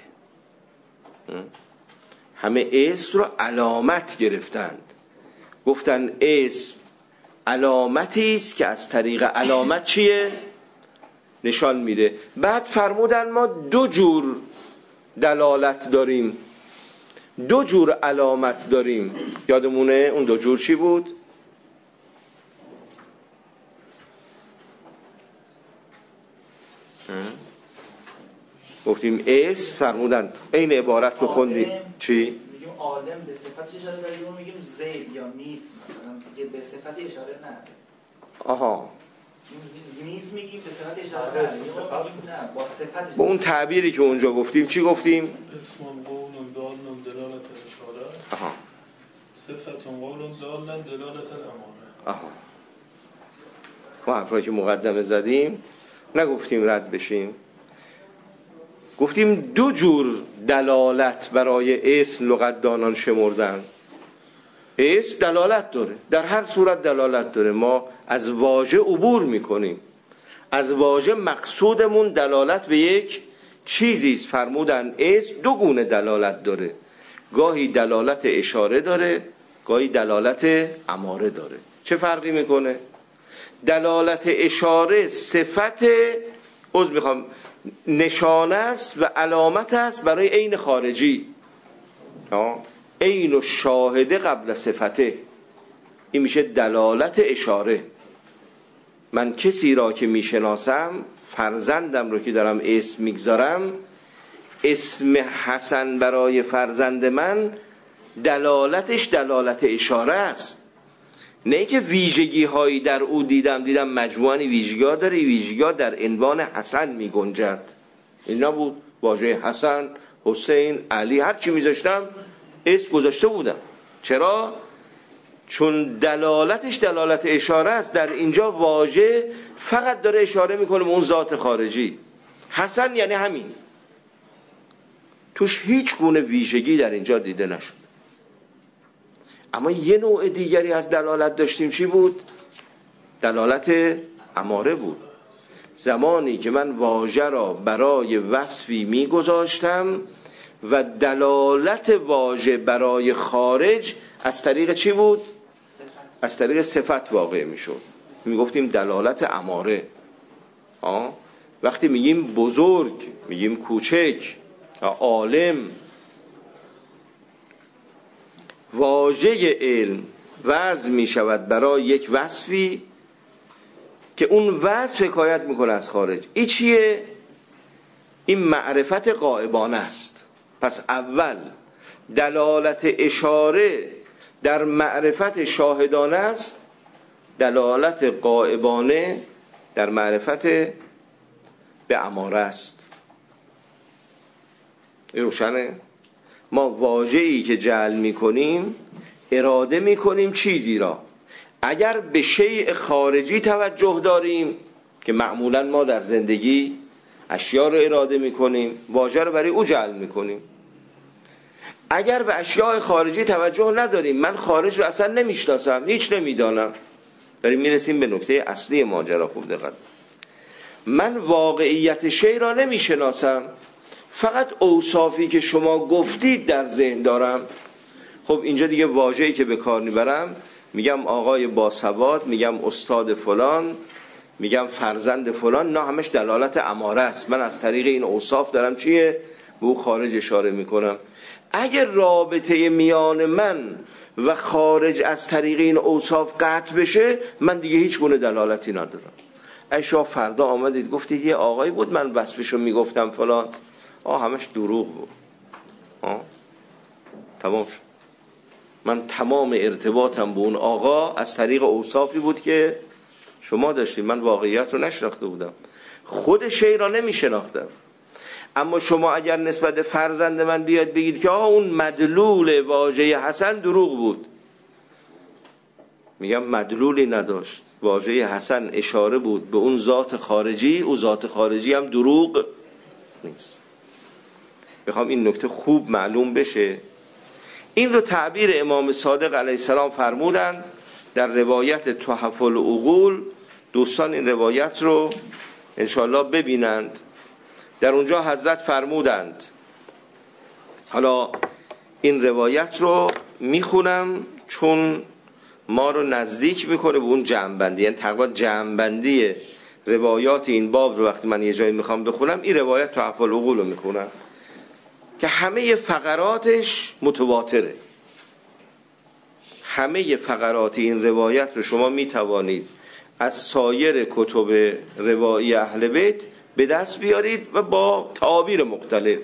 همه اسم رو علامت گرفتند، گفتن اسم علامتی است که از طریق علامت چیه؟ نشان میده. بعد فرمودن ما دو جور دلالت داریم، دو جور علامت داریم. یادمونه اون دو جور چی بود؟ گفتیم اسم، فرمودن این عبارت رو خوندیم چی؟ میگیم عالم به صفت اشاره داره، یا میگیم زید یا میز مثلا دیگه به صفت اشاره نه. آها میز میگیم به صفت اشاره نه، نه با صفت. با اون تعبیری که اونجا گفتیم چی گفتیم؟ اسم قول دال دلالت اشاره. آها. صفت قول دال دلالت الاماره. آها. ما حرفایی که مقدمه زدیم نگفتیم رد بشیم، گفتیم دو جور دلالت برای اسم لغتدانان شمردن. اسم دلالت داره، در هر صورت دلالت داره. ما از واژه عبور میکنیم، از واژه مقصودمون دلالت به یک چیزیست. فرمودن اسم دو گونه دلالت داره، گاهی دلالت اشاره داره، گاهی دلالت اماره داره. چه فرقی میکنه؟ دلالت اشاره صفت عذر میخوام نشانه است و علامت است برای عین خارجی. عین و شاهده قبل صفته، این میشه دلالت اشاره. من کسی را که میشناسم، فرزندم رو که دارم اسم میگذارم، اسم حسن برای فرزند من دلالتش دلالت اشاره است، نه ای که ویژگی هایی در او دیدم دیدم مجموعه ویژگی ها داره، ویژگی ها در عنوان حسن می گنجد. این نبود. واژه حسن، حسین، علی هر چی میذاشتم اسم گذاشته بودم. چرا؟ چون دلالتش دلالت اشاره است. در اینجا واژه فقط داره اشاره میکنه به اون ذات خارجی. حسن یعنی همین، توش هیچ گونه ویژگی در اینجا دیده نشد. اما یه نوع دیگری از دلالت داشتیم. چی بود؟ دلالت اماره بود. زمانی که من واژه را برای وصفی میگذاشتم و دلالت واژه برای خارج از طریق چی بود؟ از طریق صفت واقع میشد. میگفتیم دلالت اماره. آه؟ وقتی میگیم بزرگ، میگیم کوچک، عالم، واژه علم وضع می شود برای یک وصفی که اون وصف حکایت میکنه از خارج. این چیه؟ این معرفت غائبانه است. پس اول دلالت اشاره در معرفت شاهدانه است، دلالت غائبانه در معرفت به اماره است. این روشنه؟ ما واژه‌ای که جعل می‌کنیم اراده می‌کنیم چیزی را. اگر به شیء خارجی توجه داریم که معمولاً ما در زندگی اشیاء رو اراده می‌کنیم، واژه رو برای او جعل می‌کنیم. اگر به اشیاء خارجی توجه نداریم، من خارج رو اصلا نمی‌شناسم، هیچ نمی‌دانم، داریم می‌رسیم به نکته اصلی ماجرا. خوب دقت. من واقعیت شیء را نمی‌شناسم، فقط اوصافی که شما گفتید در ذهن دارم. خب اینجا دیگه واژه‌ای که به کار میبرم، میگم آقای باسواد، میگم استاد فلان، میگم فرزند فلان، نه همش دلالت اماره است. من از طریق این اوصاف دارم چیه؟ به او خارج اشاره میکنم. اگر رابطه میان من و خارج از طریق این اوصاف قطع بشه، من دیگه هیچ گونه دلالتی ندارم. ای شما فردا آمدید گفتید یه آقایی بود من وصفشو میگفتم فلان، آه همش دروغ بود. آه تمام شد. من تمام ارتباطم با اون آقا از طریق اوصافی بود که شما داشتید. من واقعیت رو نشناخته بودم، خود شی را نمی شناختم. اما شما اگر نسبت فرزند من بیاد بگید که آه اون مدلول واژه حسن دروغ بود، میگم مدلولی نداشت. واژه حسن اشاره بود به اون ذات خارجی، او ذات خارجی هم دروغ نیست. میخوام این نکته خوب معلوم بشه. این رو تعبیر امام صادق علیه السلام فرمودن در روایت تحف العقول. دوستان این روایت رو انشاءالله ببینند. در اونجا حضرت فرمودند، حالا این روایت رو میخونم چون ما رو نزدیک میکنه به اون جمع‌بندی، یعنی تقریبا جمع‌بندی روایات این باب رو وقتی من یه جایی میخوام بخونم این روایت تو افعال العقول رو میخونم که همه فقراتش متواتره. همه فقرات این روایت رو شما میتوانید از سایر کتب روایی اهل بیت به دست بیارید و با تعابیر مختلف.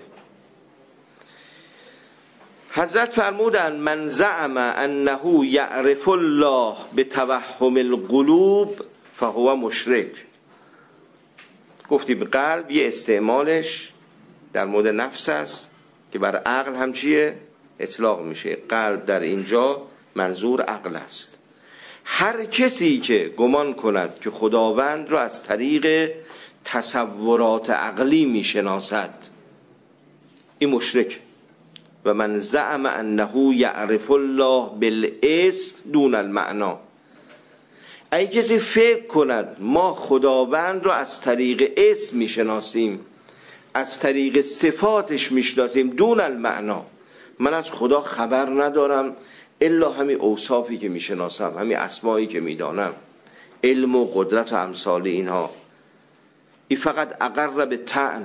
حضرت فرمودند من زعم انه یعرف الله بتوهم القلوب فهو مشرک. گفتیم قلب یه استعمالش در مورد نفس است که بر عقل هم چیه؟ اطلاق میشه. قلب در اینجا منظور عقل است. هر کسی که گمان کند که خداوند را از طریق تصورات عقلی میشناسد این مشرک. و من زعم انه یعرف الله بالاسم دون المعنا. اگه کسی فکر کند ما خداوند را از طریق اسم میشناسیم، از طریق صفاتش میشناسیم دون المعنا، من از خدا خبر ندارم الا همین اوصافی که میشناسم، همین اسمایی که میدانم، علم و قدرت و امثال اینها، این فقط اقر به طعن،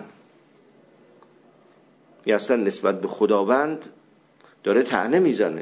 این اصلا نسبت به خداوند داره طعنه میزنه.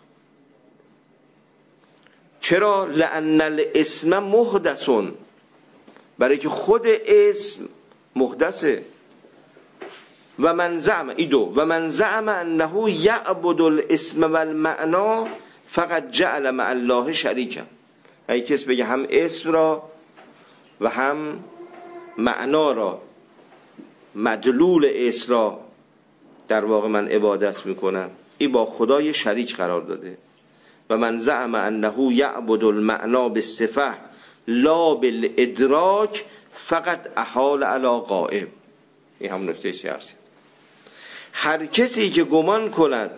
چرا؟ لأن الاسم محدثون، برای که خود اسم محدثه. و من زعم ایدو و من زعم انه یعبد الاسم والمعنا فقط جعل مع الله شریکا. اگه کس بگه هم اسم را و هم معنا را، مدلول اسم را در واقع من عبادت میکنم، این با خدای شریک قرار داده. و من زعم انه یعبد المعنا بالصفه لا بالادراک فقط احال علی غائب. این هم نکته سیاسی. هر کسی که گمان کند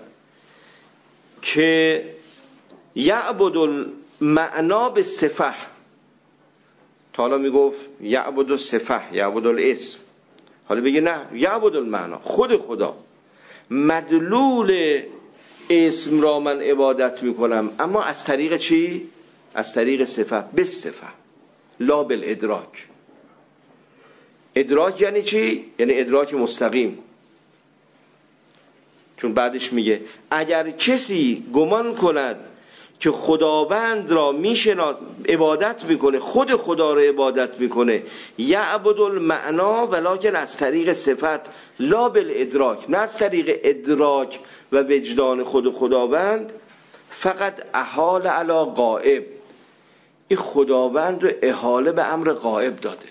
که یعبد المعنا بالصفه، تا حالا میگفت یعبد الصفه یعبد الاسم، حالا بگه نه یعبد المعنا، خود خدا، مدلول اسم را من عبادت میکنم، اما از طریق چی؟ از طریق صفت، بالصفه لا بالادراک. ادراک یعنی چی؟ یعنی ادراک مستقیم. چون بعدش میگه اگر کسی گمان کند که خداوند را میشناسد، عبادت میکنه، خود خدا را عبادت میکنه، یعبد المعنا ولکن از طریق صفت لا بالادراک، نه از طریق ادراک و وجدان خود خداوند، فقط احال علی غائب، این خداوند رو احاله به امر غائب داده.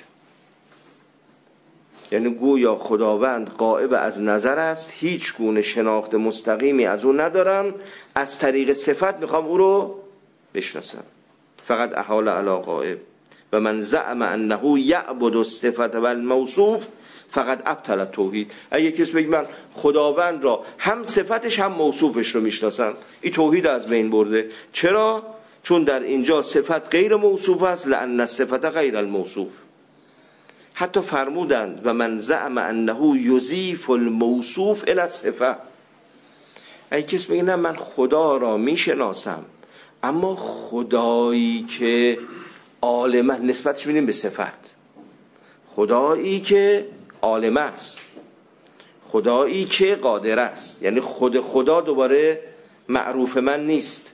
یعنی گویا خداوند غائب از نظر است، هیچ گونه شناخت مستقیمی از اون ندارم، از طریق صفت میخوام او رو بشناسم، فقط احال علی غائب. و من زعم انه یعبد الصفت والموصوف فقط ابطل التوحید. اگه کسی بگه من خداوند را هم صفتش هم موصوفش رو میشناسم، این توحید از بین برده. چرا؟ چون در اینجا صفت غیر موصوف است، لأن الصفت غیر الموصوف. حتی فرمودند و من زعم انه یضیف الموصوف الی الصفه. اگه کسی بگه نه من خدا را میشناسم اما خدایی که عالم، نسبتش میدیم به صفت، خدایی که عالم است، خدایی که قادر است، یعنی خود خدا دوباره معروف من نیست.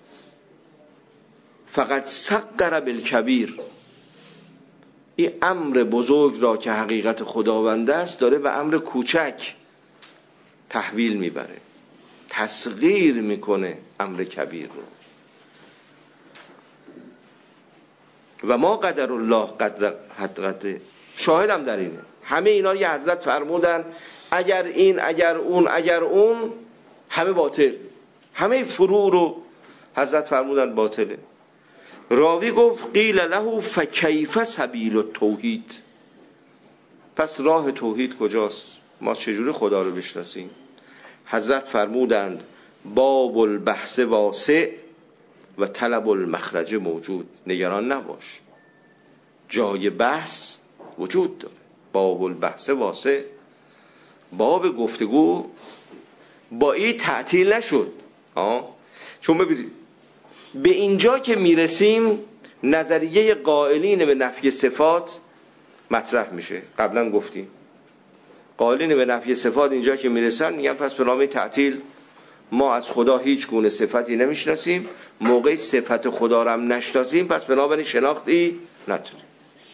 فقط صغر بالکبیر، این امر بزرگ را که حقیقت خداوند است داره به امر کوچک تحویل میبره، تصغیر میکنه امر کبیر رو. و ما قدر الله قدر حقیقته، شاهدم در اینه. همه اینا یه حضرت فرمودن اگر این اگر اون اگر اون همه باطل، همه فروع رو حضرت فرمودن باطله. راوی گفت قیل له فکیف سبیل التوحید، پس راه توحید کجاست؟ ما چجوری خدا رو بشناسیم؟ حضرت فرمودند باب البحث واسع و طلب المخرج موجود. نگران نباش، جای بحث وجود داره. باب البحث واسع باب گفتگو با این تعطیل نشد. آه. چون ببینید به اینجا که میرسیم نظریه قائلین به نفی صفات مطرح میشه. قبلا گفتیم قائلین به نفی صفات اینجا که میرسن میگن پس به نام تعطیل ما از خدا هیچ گونه صفتی نمیشناسیم، موقعی صفت خدا رو هم نشناسیم پس بنابراین شناختی نداریم.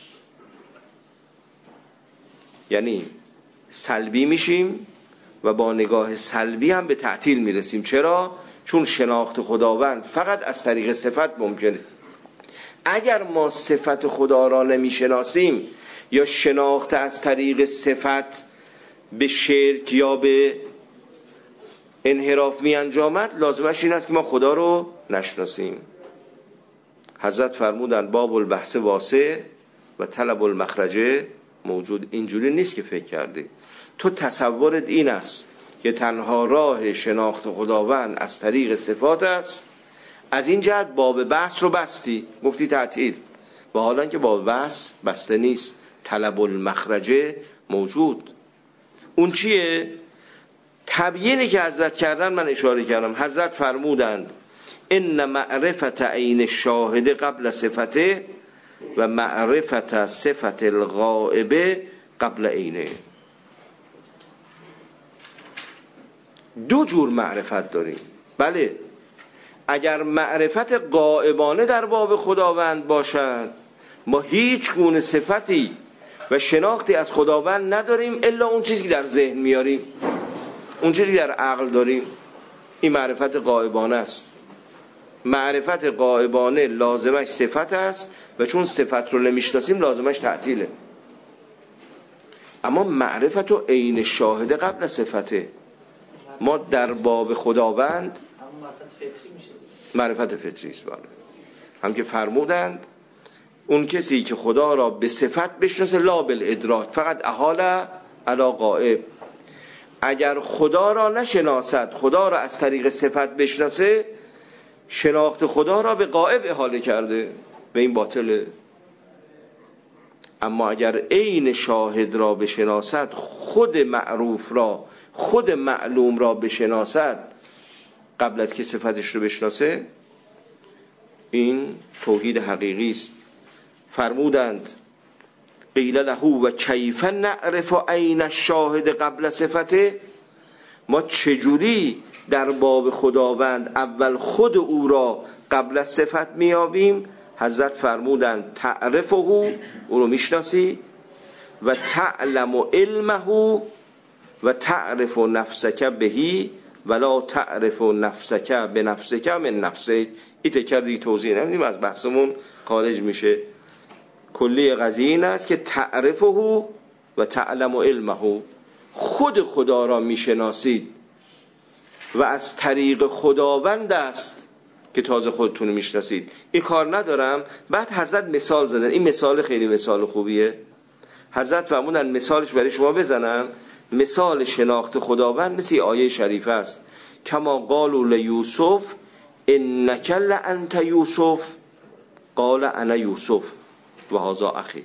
یعنی سلبی میشیم و با نگاه سلبی هم به تعطیل میرسیم. چرا؟ چون شناخت خداوند فقط از طریق صفت ممکنه. اگر ما صفت خدا را نمیشناسیم یا شناخت از طریق صفت به شرک یا به انحراف می انجامد، لازمش این است که ما خدا رو نشناسیم. حضرت فرمودن باب البحث واسع و طلب المخرج موجود. اینجوری نیست که فکر کردی. تو تصورت این است که تنها راه شناخت خداوند از طریق صفات است، از این جهت باب بحث رو بستی، گفتی تعطیل، و حالا که باب بحث بسته نیست، طلب المخرج موجود. اون چیه؟ تبیینی که حضرت کردن من اشاره کردم. حضرت فرمودند ان معرفت عین الشاهد قبل صفته و معرفت صفت الغائب قبل عینه. دو جور معرفت داریم. بله، اگر معرفت غائبانه در باب خداوند باشد ما هیچ گونه صفتی و شناختی از خداوند نداریم الا اون چیزی که در ذهن میاریم، اون چیزی در عقل داریم. این معرفت غائبانه است. معرفت غائبانه لازمش صفت است و چون صفت رو نمیشناسیم لازمش تعطیله. اما معرفت و عین شاهد قبل صفته. ما در باب خداوند معرفت فطری است. هم که فرمودند اون کسی که خدا را به صفت بشناسه لا بالادراک، فقط احاله علی غائب. اگر خدا را نشناسد، خدا را از طریق صفت بشناسه، شناخت خدا را به غائب احاله کرده، به این باطله. اما اگر عین شاهد را بشناسد، خود معروف را، خود معلوم را بشناسد قبل از که صفتش رو بشناسه، این توحید حقیقی است. فرمودند قیل له و کیف نعرف عین الشاهد قبل صفته. ما چجوری در باب خداوند اول خود او را قبل از صفت میابیم؟ حضرت فرمودند تعرفه، او رو میشناسی، و تعلم علمه و تعرف نفسک بهی ولا تعرف نفسک به نفسک من نفسه. این تکردی توضیح نمیدیم، از بحثمون خارج میشه. کلی قضیه این است که تعرفه و تعلم علمه، خود خدا را میشناسید و از طریق خداوند است که تازه خودتون میشناسید. این کار ندارم. بعد حضرت مثال زدن. این مثال خیلی مثال خوبیه. حضرت فرمودن مثالش برای شما بزنم. مثال شناخت خداوند مثل آیه شریفه است. کما قالوا لیوسف انک لانت یوسف قال انا یوسف و هذا اخی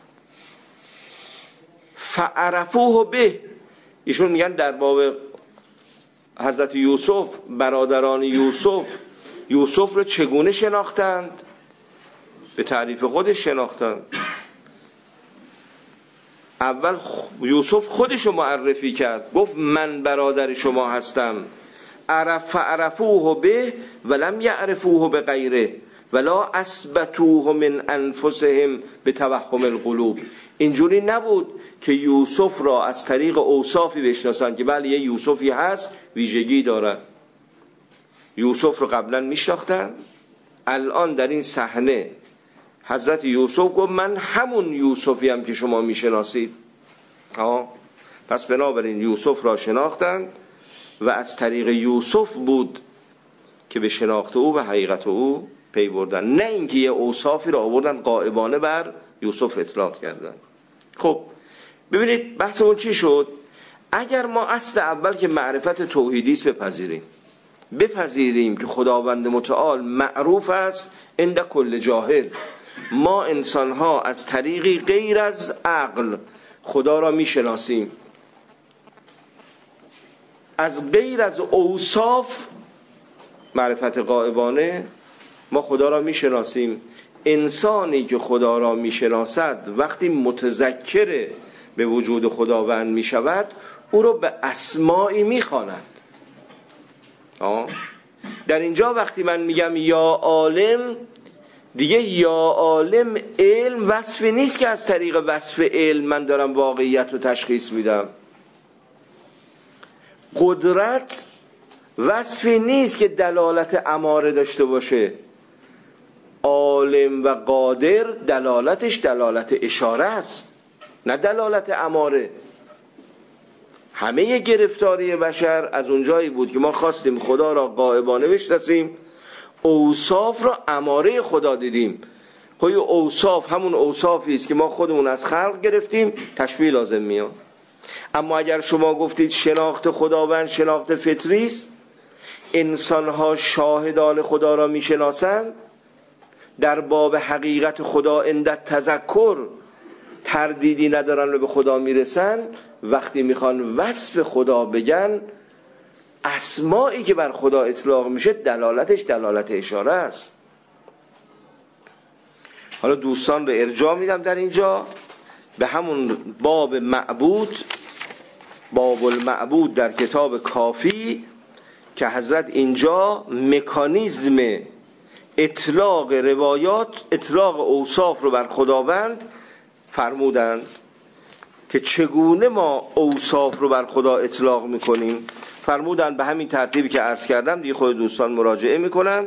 فعرفوه به. ایشون میگن در باب حضرت یوسف، برادران یوسف یوسف رو چگونه شناختند؟ به تعریف خودش شناختند. اول یوسف خودشو معرفی کرد، گفت من برادر شما هستم. عرف عرفوه به ولم یعرفوه به غیره ولا اثبتوه من انفسهم به توهم القلوب. اینجوری نبود که یوسف را از طریق اوصافی بشناسن که بله یه یوسفی هست ویژگی دارد. یوسف رو قبلا میشناختن، الان در این صحنه حضرت یوسف گفت من همون یوسفی هم که شما میشناسید. پس بنابراین یوسف را شناختند و از طریق یوسف بود که به شناخت او و حقیقت او پی بردن، نه اینکه یه اوصافی را آوردن غائبانه بر یوسف اطلاق کردن. خب ببینید بحثمون چی شد. اگر ما اصل اول که معرفت توحیدی است بپذیریم، بپذیریم که خداوند متعال معروف است عند کل جاهل، ما انسان‌ها از طریقی غیر از عقل خدا را میشناسیم. از غیر از اوصاف معرفت غائبانه ما خدا را میشناسیم. انسانی که خدا را میشناسد وقتی متذکر به وجود خداوند میشود او را به اسمایی میخواند. در اینجا وقتی من میگم یا عالم، دیگه یا عالم علم وصفی نیست که از طریق وصف علم من دارم واقعیت رو تشخیص میدم. قدرت وصفی نیست که دلالت اماره داشته باشه. عالم و قادر دلالتش دلالت اشاره است، نه دلالت اماره. همه گرفتاری بشر از اونجایی بود که ما خواستیم خدا را غائبانه بشناسیم، اوصاف را اماره خدا دیدیم. خب اوصاف همون اوصافی است که ما خودمون از خلق گرفتیم، تشبیه لازم میاد. اما اگر شما گفتید شناخت خداوند شناخت فطری است، انسان‌ها شاهدان خدا را میشناسند، در باب حقیقت خدا عند تذکر تردیدی ندارن و به خدا میرسن، وقتی میخوان وصف خدا بگن اسمایی که بر خدا اطلاق میشه دلالتش دلالت اشاره است. حالا دوستان رو ارجاع میدم در اینجا به همون باب معبود، باب المعبود در کتاب کافی، که حضرت اینجا مکانیزم اطلاق روایات، اطلاق اوصاف رو بر خداوند فرمودند که چگونه ما اوصاف رو بر خدا اطلاق میکنیم. فرمودند به همین ترتیبی که عرض کردم، دیگه خود دوستان مراجعه میکنن.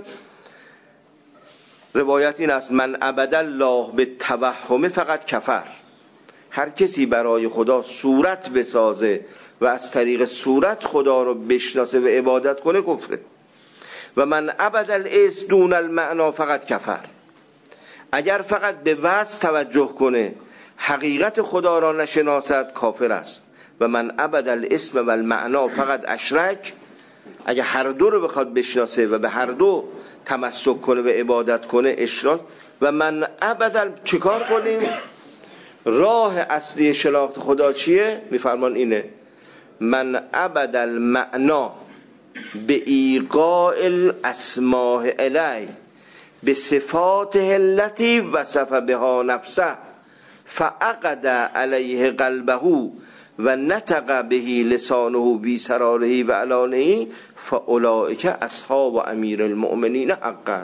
روایت این است: من عبد الله به توهم فقط کفر. هر کسی برای خدا صورت بسازه و از طریق صورت خدا رو بشناسه و عبادت کنه کفره. و من عبد الاسم دون المعنا فقط کفر. اگر فقط به وصف توجه کنه حقیقت خدا را نشناسد کافر است. و من عبد الاسم و المعنا فقط اشرک. اگر هر دو رو بخواد بشناسه و به هر دو تمسک کنه و عبادت کنه اشراک. و من عبد چیکار کنیم؟ راه اصلی شناخت خدا چیه؟ میفرمان اینه: من عبد المعنا به ایقاع الاسماء الی به صفات التي وصف بها نفسه فعقد علیه قلبه و نطق به لسانه بی سراره و علانه فاولئک اصحاب و امیر المؤمنین حقا.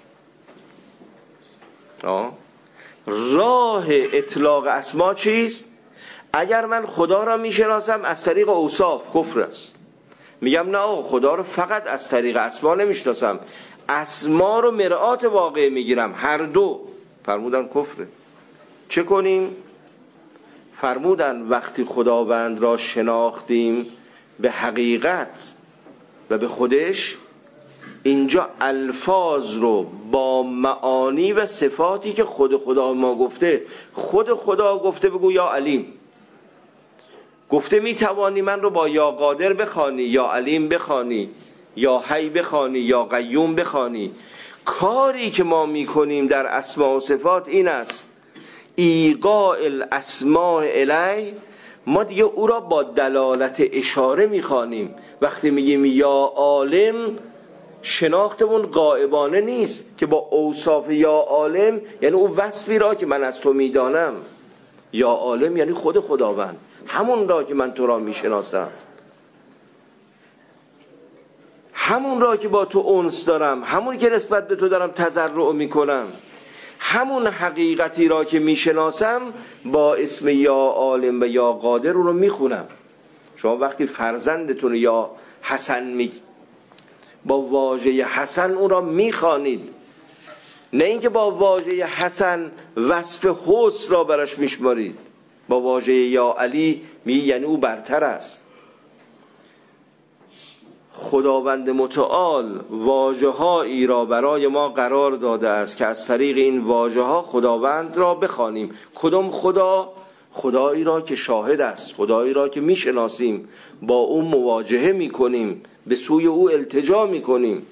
راه اطلاق اسما چیست؟ اگر من خدا را میشناسم از طریق اوصاف، کفر است. میگم نه آقا، خدا رو فقط از طریق اسما نمیشناسم، اسما رو مرآت واقع میگیرم، هر دو. فرمودن کفره. چه کنیم؟ فرمودن وقتی خداوند را شناختیم به حقیقت و به خودش، اینجا الفاظ رو با معانی و صفاتی که خود خدا ما گفته، خود خدا گفته بگو یا علیم، گفته می توانی من رو با یا قادر بخوانی، یا علیم بخوانی، یا حی بخوانی، یا قیوم بخوانی. کاری که ما می کنیم در اسماء و صفات این است: ایقاع الاسماء الی. ما دیگه او را با دلالت اشاره می خوانیم. وقتی میگیم یا عالم، شناختمون غائبانه نیست که با اوصاف یا عالم، یعنی او وصفی را که من از تو میدانم. یا عالم یعنی خود خداوند، همون را که من تو را میشناسم، همون را که با تو انس دارم، همون که نسبت به تو دارم تضرع میکنم، همون حقیقتی را که میشناسم با اسم یا عالم و یا قادر رو میخونم. شما وقتی فرزندتون یا حسن میگی، با واژه حسن اون را میخوانید، نه اینکه با واژه حسن وصف حسن را براش میشمارید. با واژه یا علی می یعنی او برتر است. خداوند متعال واژه هایی را برای ما قرار داده است که از طریق این واژه ها خداوند را بخوانیم. کدام خدا؟ خدایی را که شاهد است، خدایی را که میشناسیم، با او مواجهه میکنیم، به سوی او التجا میکنیم.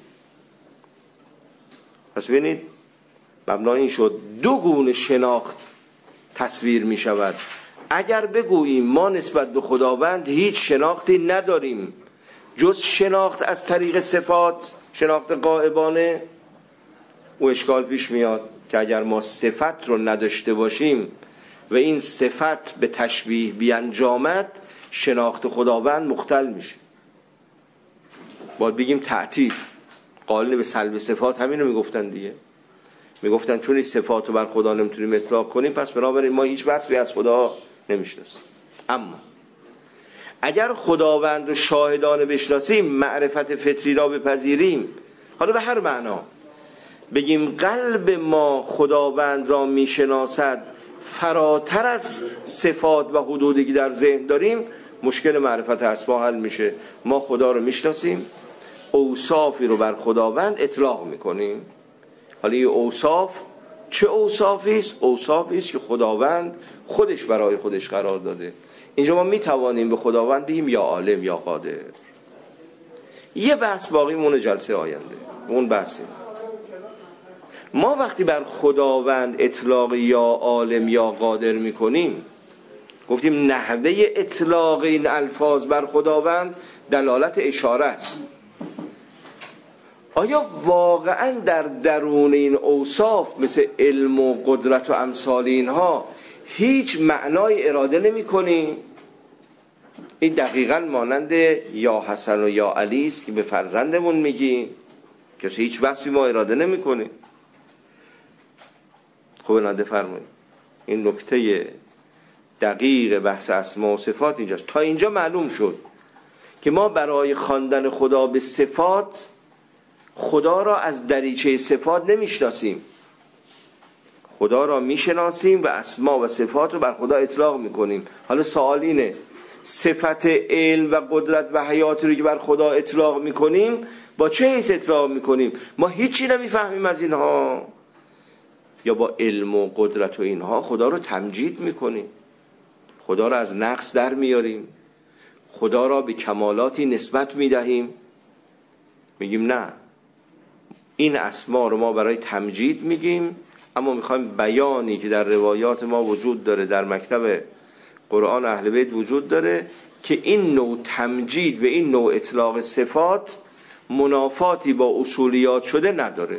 پس ببینید مبنای این شد دو گونه شناخت تصویر میشود. اگر بگوییم ما نسبت به خداوند هیچ شناختی نداریم جز شناخت از طریق صفات، شناخت غائبانه، او اشکال پیش میاد که اگر ما صفت رو نداشته باشیم و این صفت به تشبیه بیانجامد، شناخت خداوند مختل میشه. باید بگیم تعطیل. قائلین به سلب صفات همین رو میگفتن دیگه، میگفتن چون این صفات رو بر خدا نمیتونیم اطلاق کنیم پس بنابراین ما هیچ وصفی از خدا نمیشناسیم. اما اگر خداوند رو شاهدانه بشناسیم، معرفت فطری را بپذیریم، حالا به هر معنا بگیم قلب ما خداوند را میشناسد فراتر از صفات و حدودی که در ذهن داریم، مشکل معرفت اسما حل میشه. ما خدا رو میشناسیم، اوصافی رو بر خداوند اطلاق میکنیم. حالا این اوصاف چه اوصافی است؟ اوصافی است که خداوند خودش برای خودش قرار داده. اینجا ما میتوانیم به خداوند بگیم یا عالم یا قادر. یه بحث باقی مونه جلسه آینده، اون بحثی ما وقتی بر خداوند اطلاق یا عالم یا قادر میکنیم، گفتیم نحوه اطلاق این الفاظ بر خداوند دلالت اشاره است. آیا واقعا در درون این اوصاف مثل علم و قدرت و امثال اینها هیچ معنای اراده نمی کنیم؟ این دقیقا مانند یا حسن و یا علی است که به فرزندمون میگیم که هیچ وصفی ما اراده نمی کنیم. خوب ناده فرمایید. این نکته دقیق بحث اسما و صفات اینجاست. تا اینجا معلوم شد که ما برای خواندن خدا به صفات، خدا را از دریچه صفات نمیشناسیم، خدا را میشناسیم و اسما و صفات رو بر خدا اطلاق میکنیم. حالا سوال اینه، صفت علم و قدرت و حیات رو که بر خدا اطلاق میکنیم با چه حیث اطلاق میکنیم؟ ما هیچی نمیفهمیم از اینها، یا با علم و قدرت و اینها خدا رو تمجید میکنیم، خدا را از نقص در میاریم، خدا را به کمالاتی نسبت میدهیم؟ میگیم نه، این اسما رو ما برای تمجید میگیم، اما میخوایم بیانی که در روایات ما وجود داره، در مکتب قرآن اهل بیت وجود داره، که این نوع تمجید و این نوع اطلاق صفات منافاتی با اصولیات شده نداره،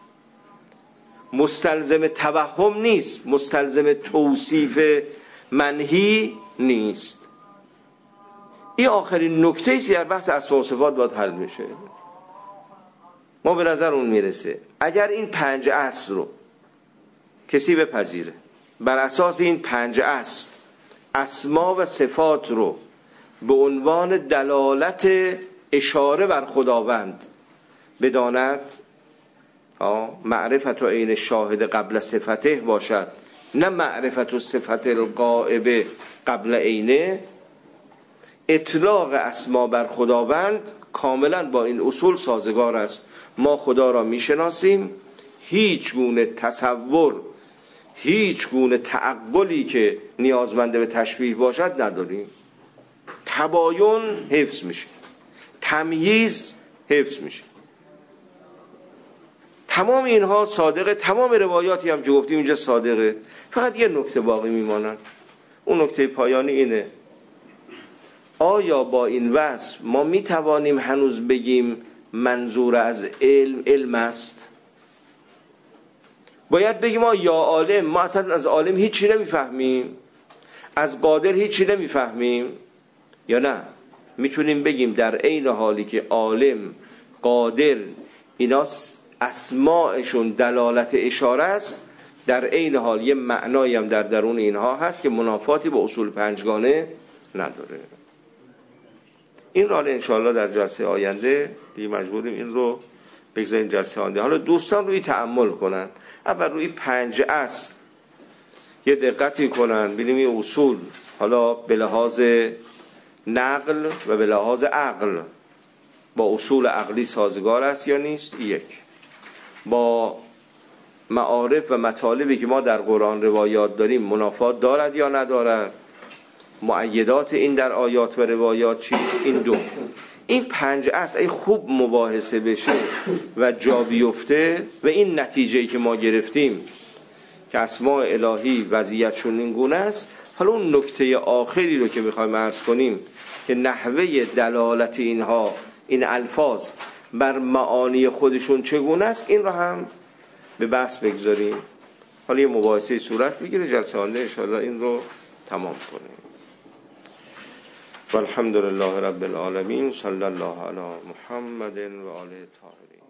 مستلزم توهم نیست، مستلزم توصیف منهی نیست. این آخرین نکته ایست در بحث اسما و صفات باید حل بشه. ما به نظر اون میرسه اگر این پنج اصل رو کسی بپذیره، بر اساس این پنج اصل اسما و صفات رو به عنوان دلالت اشاره بر خداوند بداند، معرفت و عین شاهد قبل صفته باشد، نه معرفت و صفت الغائبه قبل عینه، اطلاق اسما بر خداوند کاملا با این اصول سازگار است. ما خدا را میشناسیم، هیچ گونه تصور، هیچ گونه تعقلی که نیازمند به تشبیه باشد نداریم. تباین حفظ میشه، تمییز حفظ میشه. تمام اینها صادقه، تمام روایاتی هم که گفتیم اینجا صادقه. فقط یه نکته باقی میمانند. اون نکته پایانی اینه، آیا با این وصف ما میتوانیم هنوز بگیم منظور از علم علم است؟ باید بگیم ما یا عالم، ما اصلا از عالم هیچی نمیفهمیم، از قادر هیچی نمیفهمیم، یا نه میتونیم بگیم در عین حالی که عالم، قادر، اینا اسماءشون دلالت اشاره است، در عین حال یه معنایی هم در درون اینها هست که منافاتی با اصول پنجگانه نداره. این را انشاءالله در جلسه آینده دیگه مجبوریم این رو بگذاریم جلسه آینده. حالا دوستان روی تأمل کنن، اول روی پنج اصل یه دقتی کنن، ببینیم این اصول حالا به لحاظ نقل و به لحاظ عقل با اصول عقلی سازگار است یا نیست. یک، با معارف و مطالبی که ما در قرآن روایات داریم منافات دارد یا ندارد، مؤیدات این در آیات و روایات چیست. این دو، این پنج اصل ای خوب مباحثه بشه و جا بیفته و این نتیجه‌ای که ما گرفتیم که اسماء الهی وضعیتشون این گونه است، حالا اون نکته آخری رو که میخوایم عرض کنیم که نحوه دلالت اینها این الفاظ بر معانی خودشون چگونه است، این رو هم به بحث بگذاریم. حالا یه مباحثه صورت میگیره، جلسه آینده انشاءالله این رو تمام کنیم. والحمد لله رب العالمین، صلی الله علی محمد و آله طاهرین.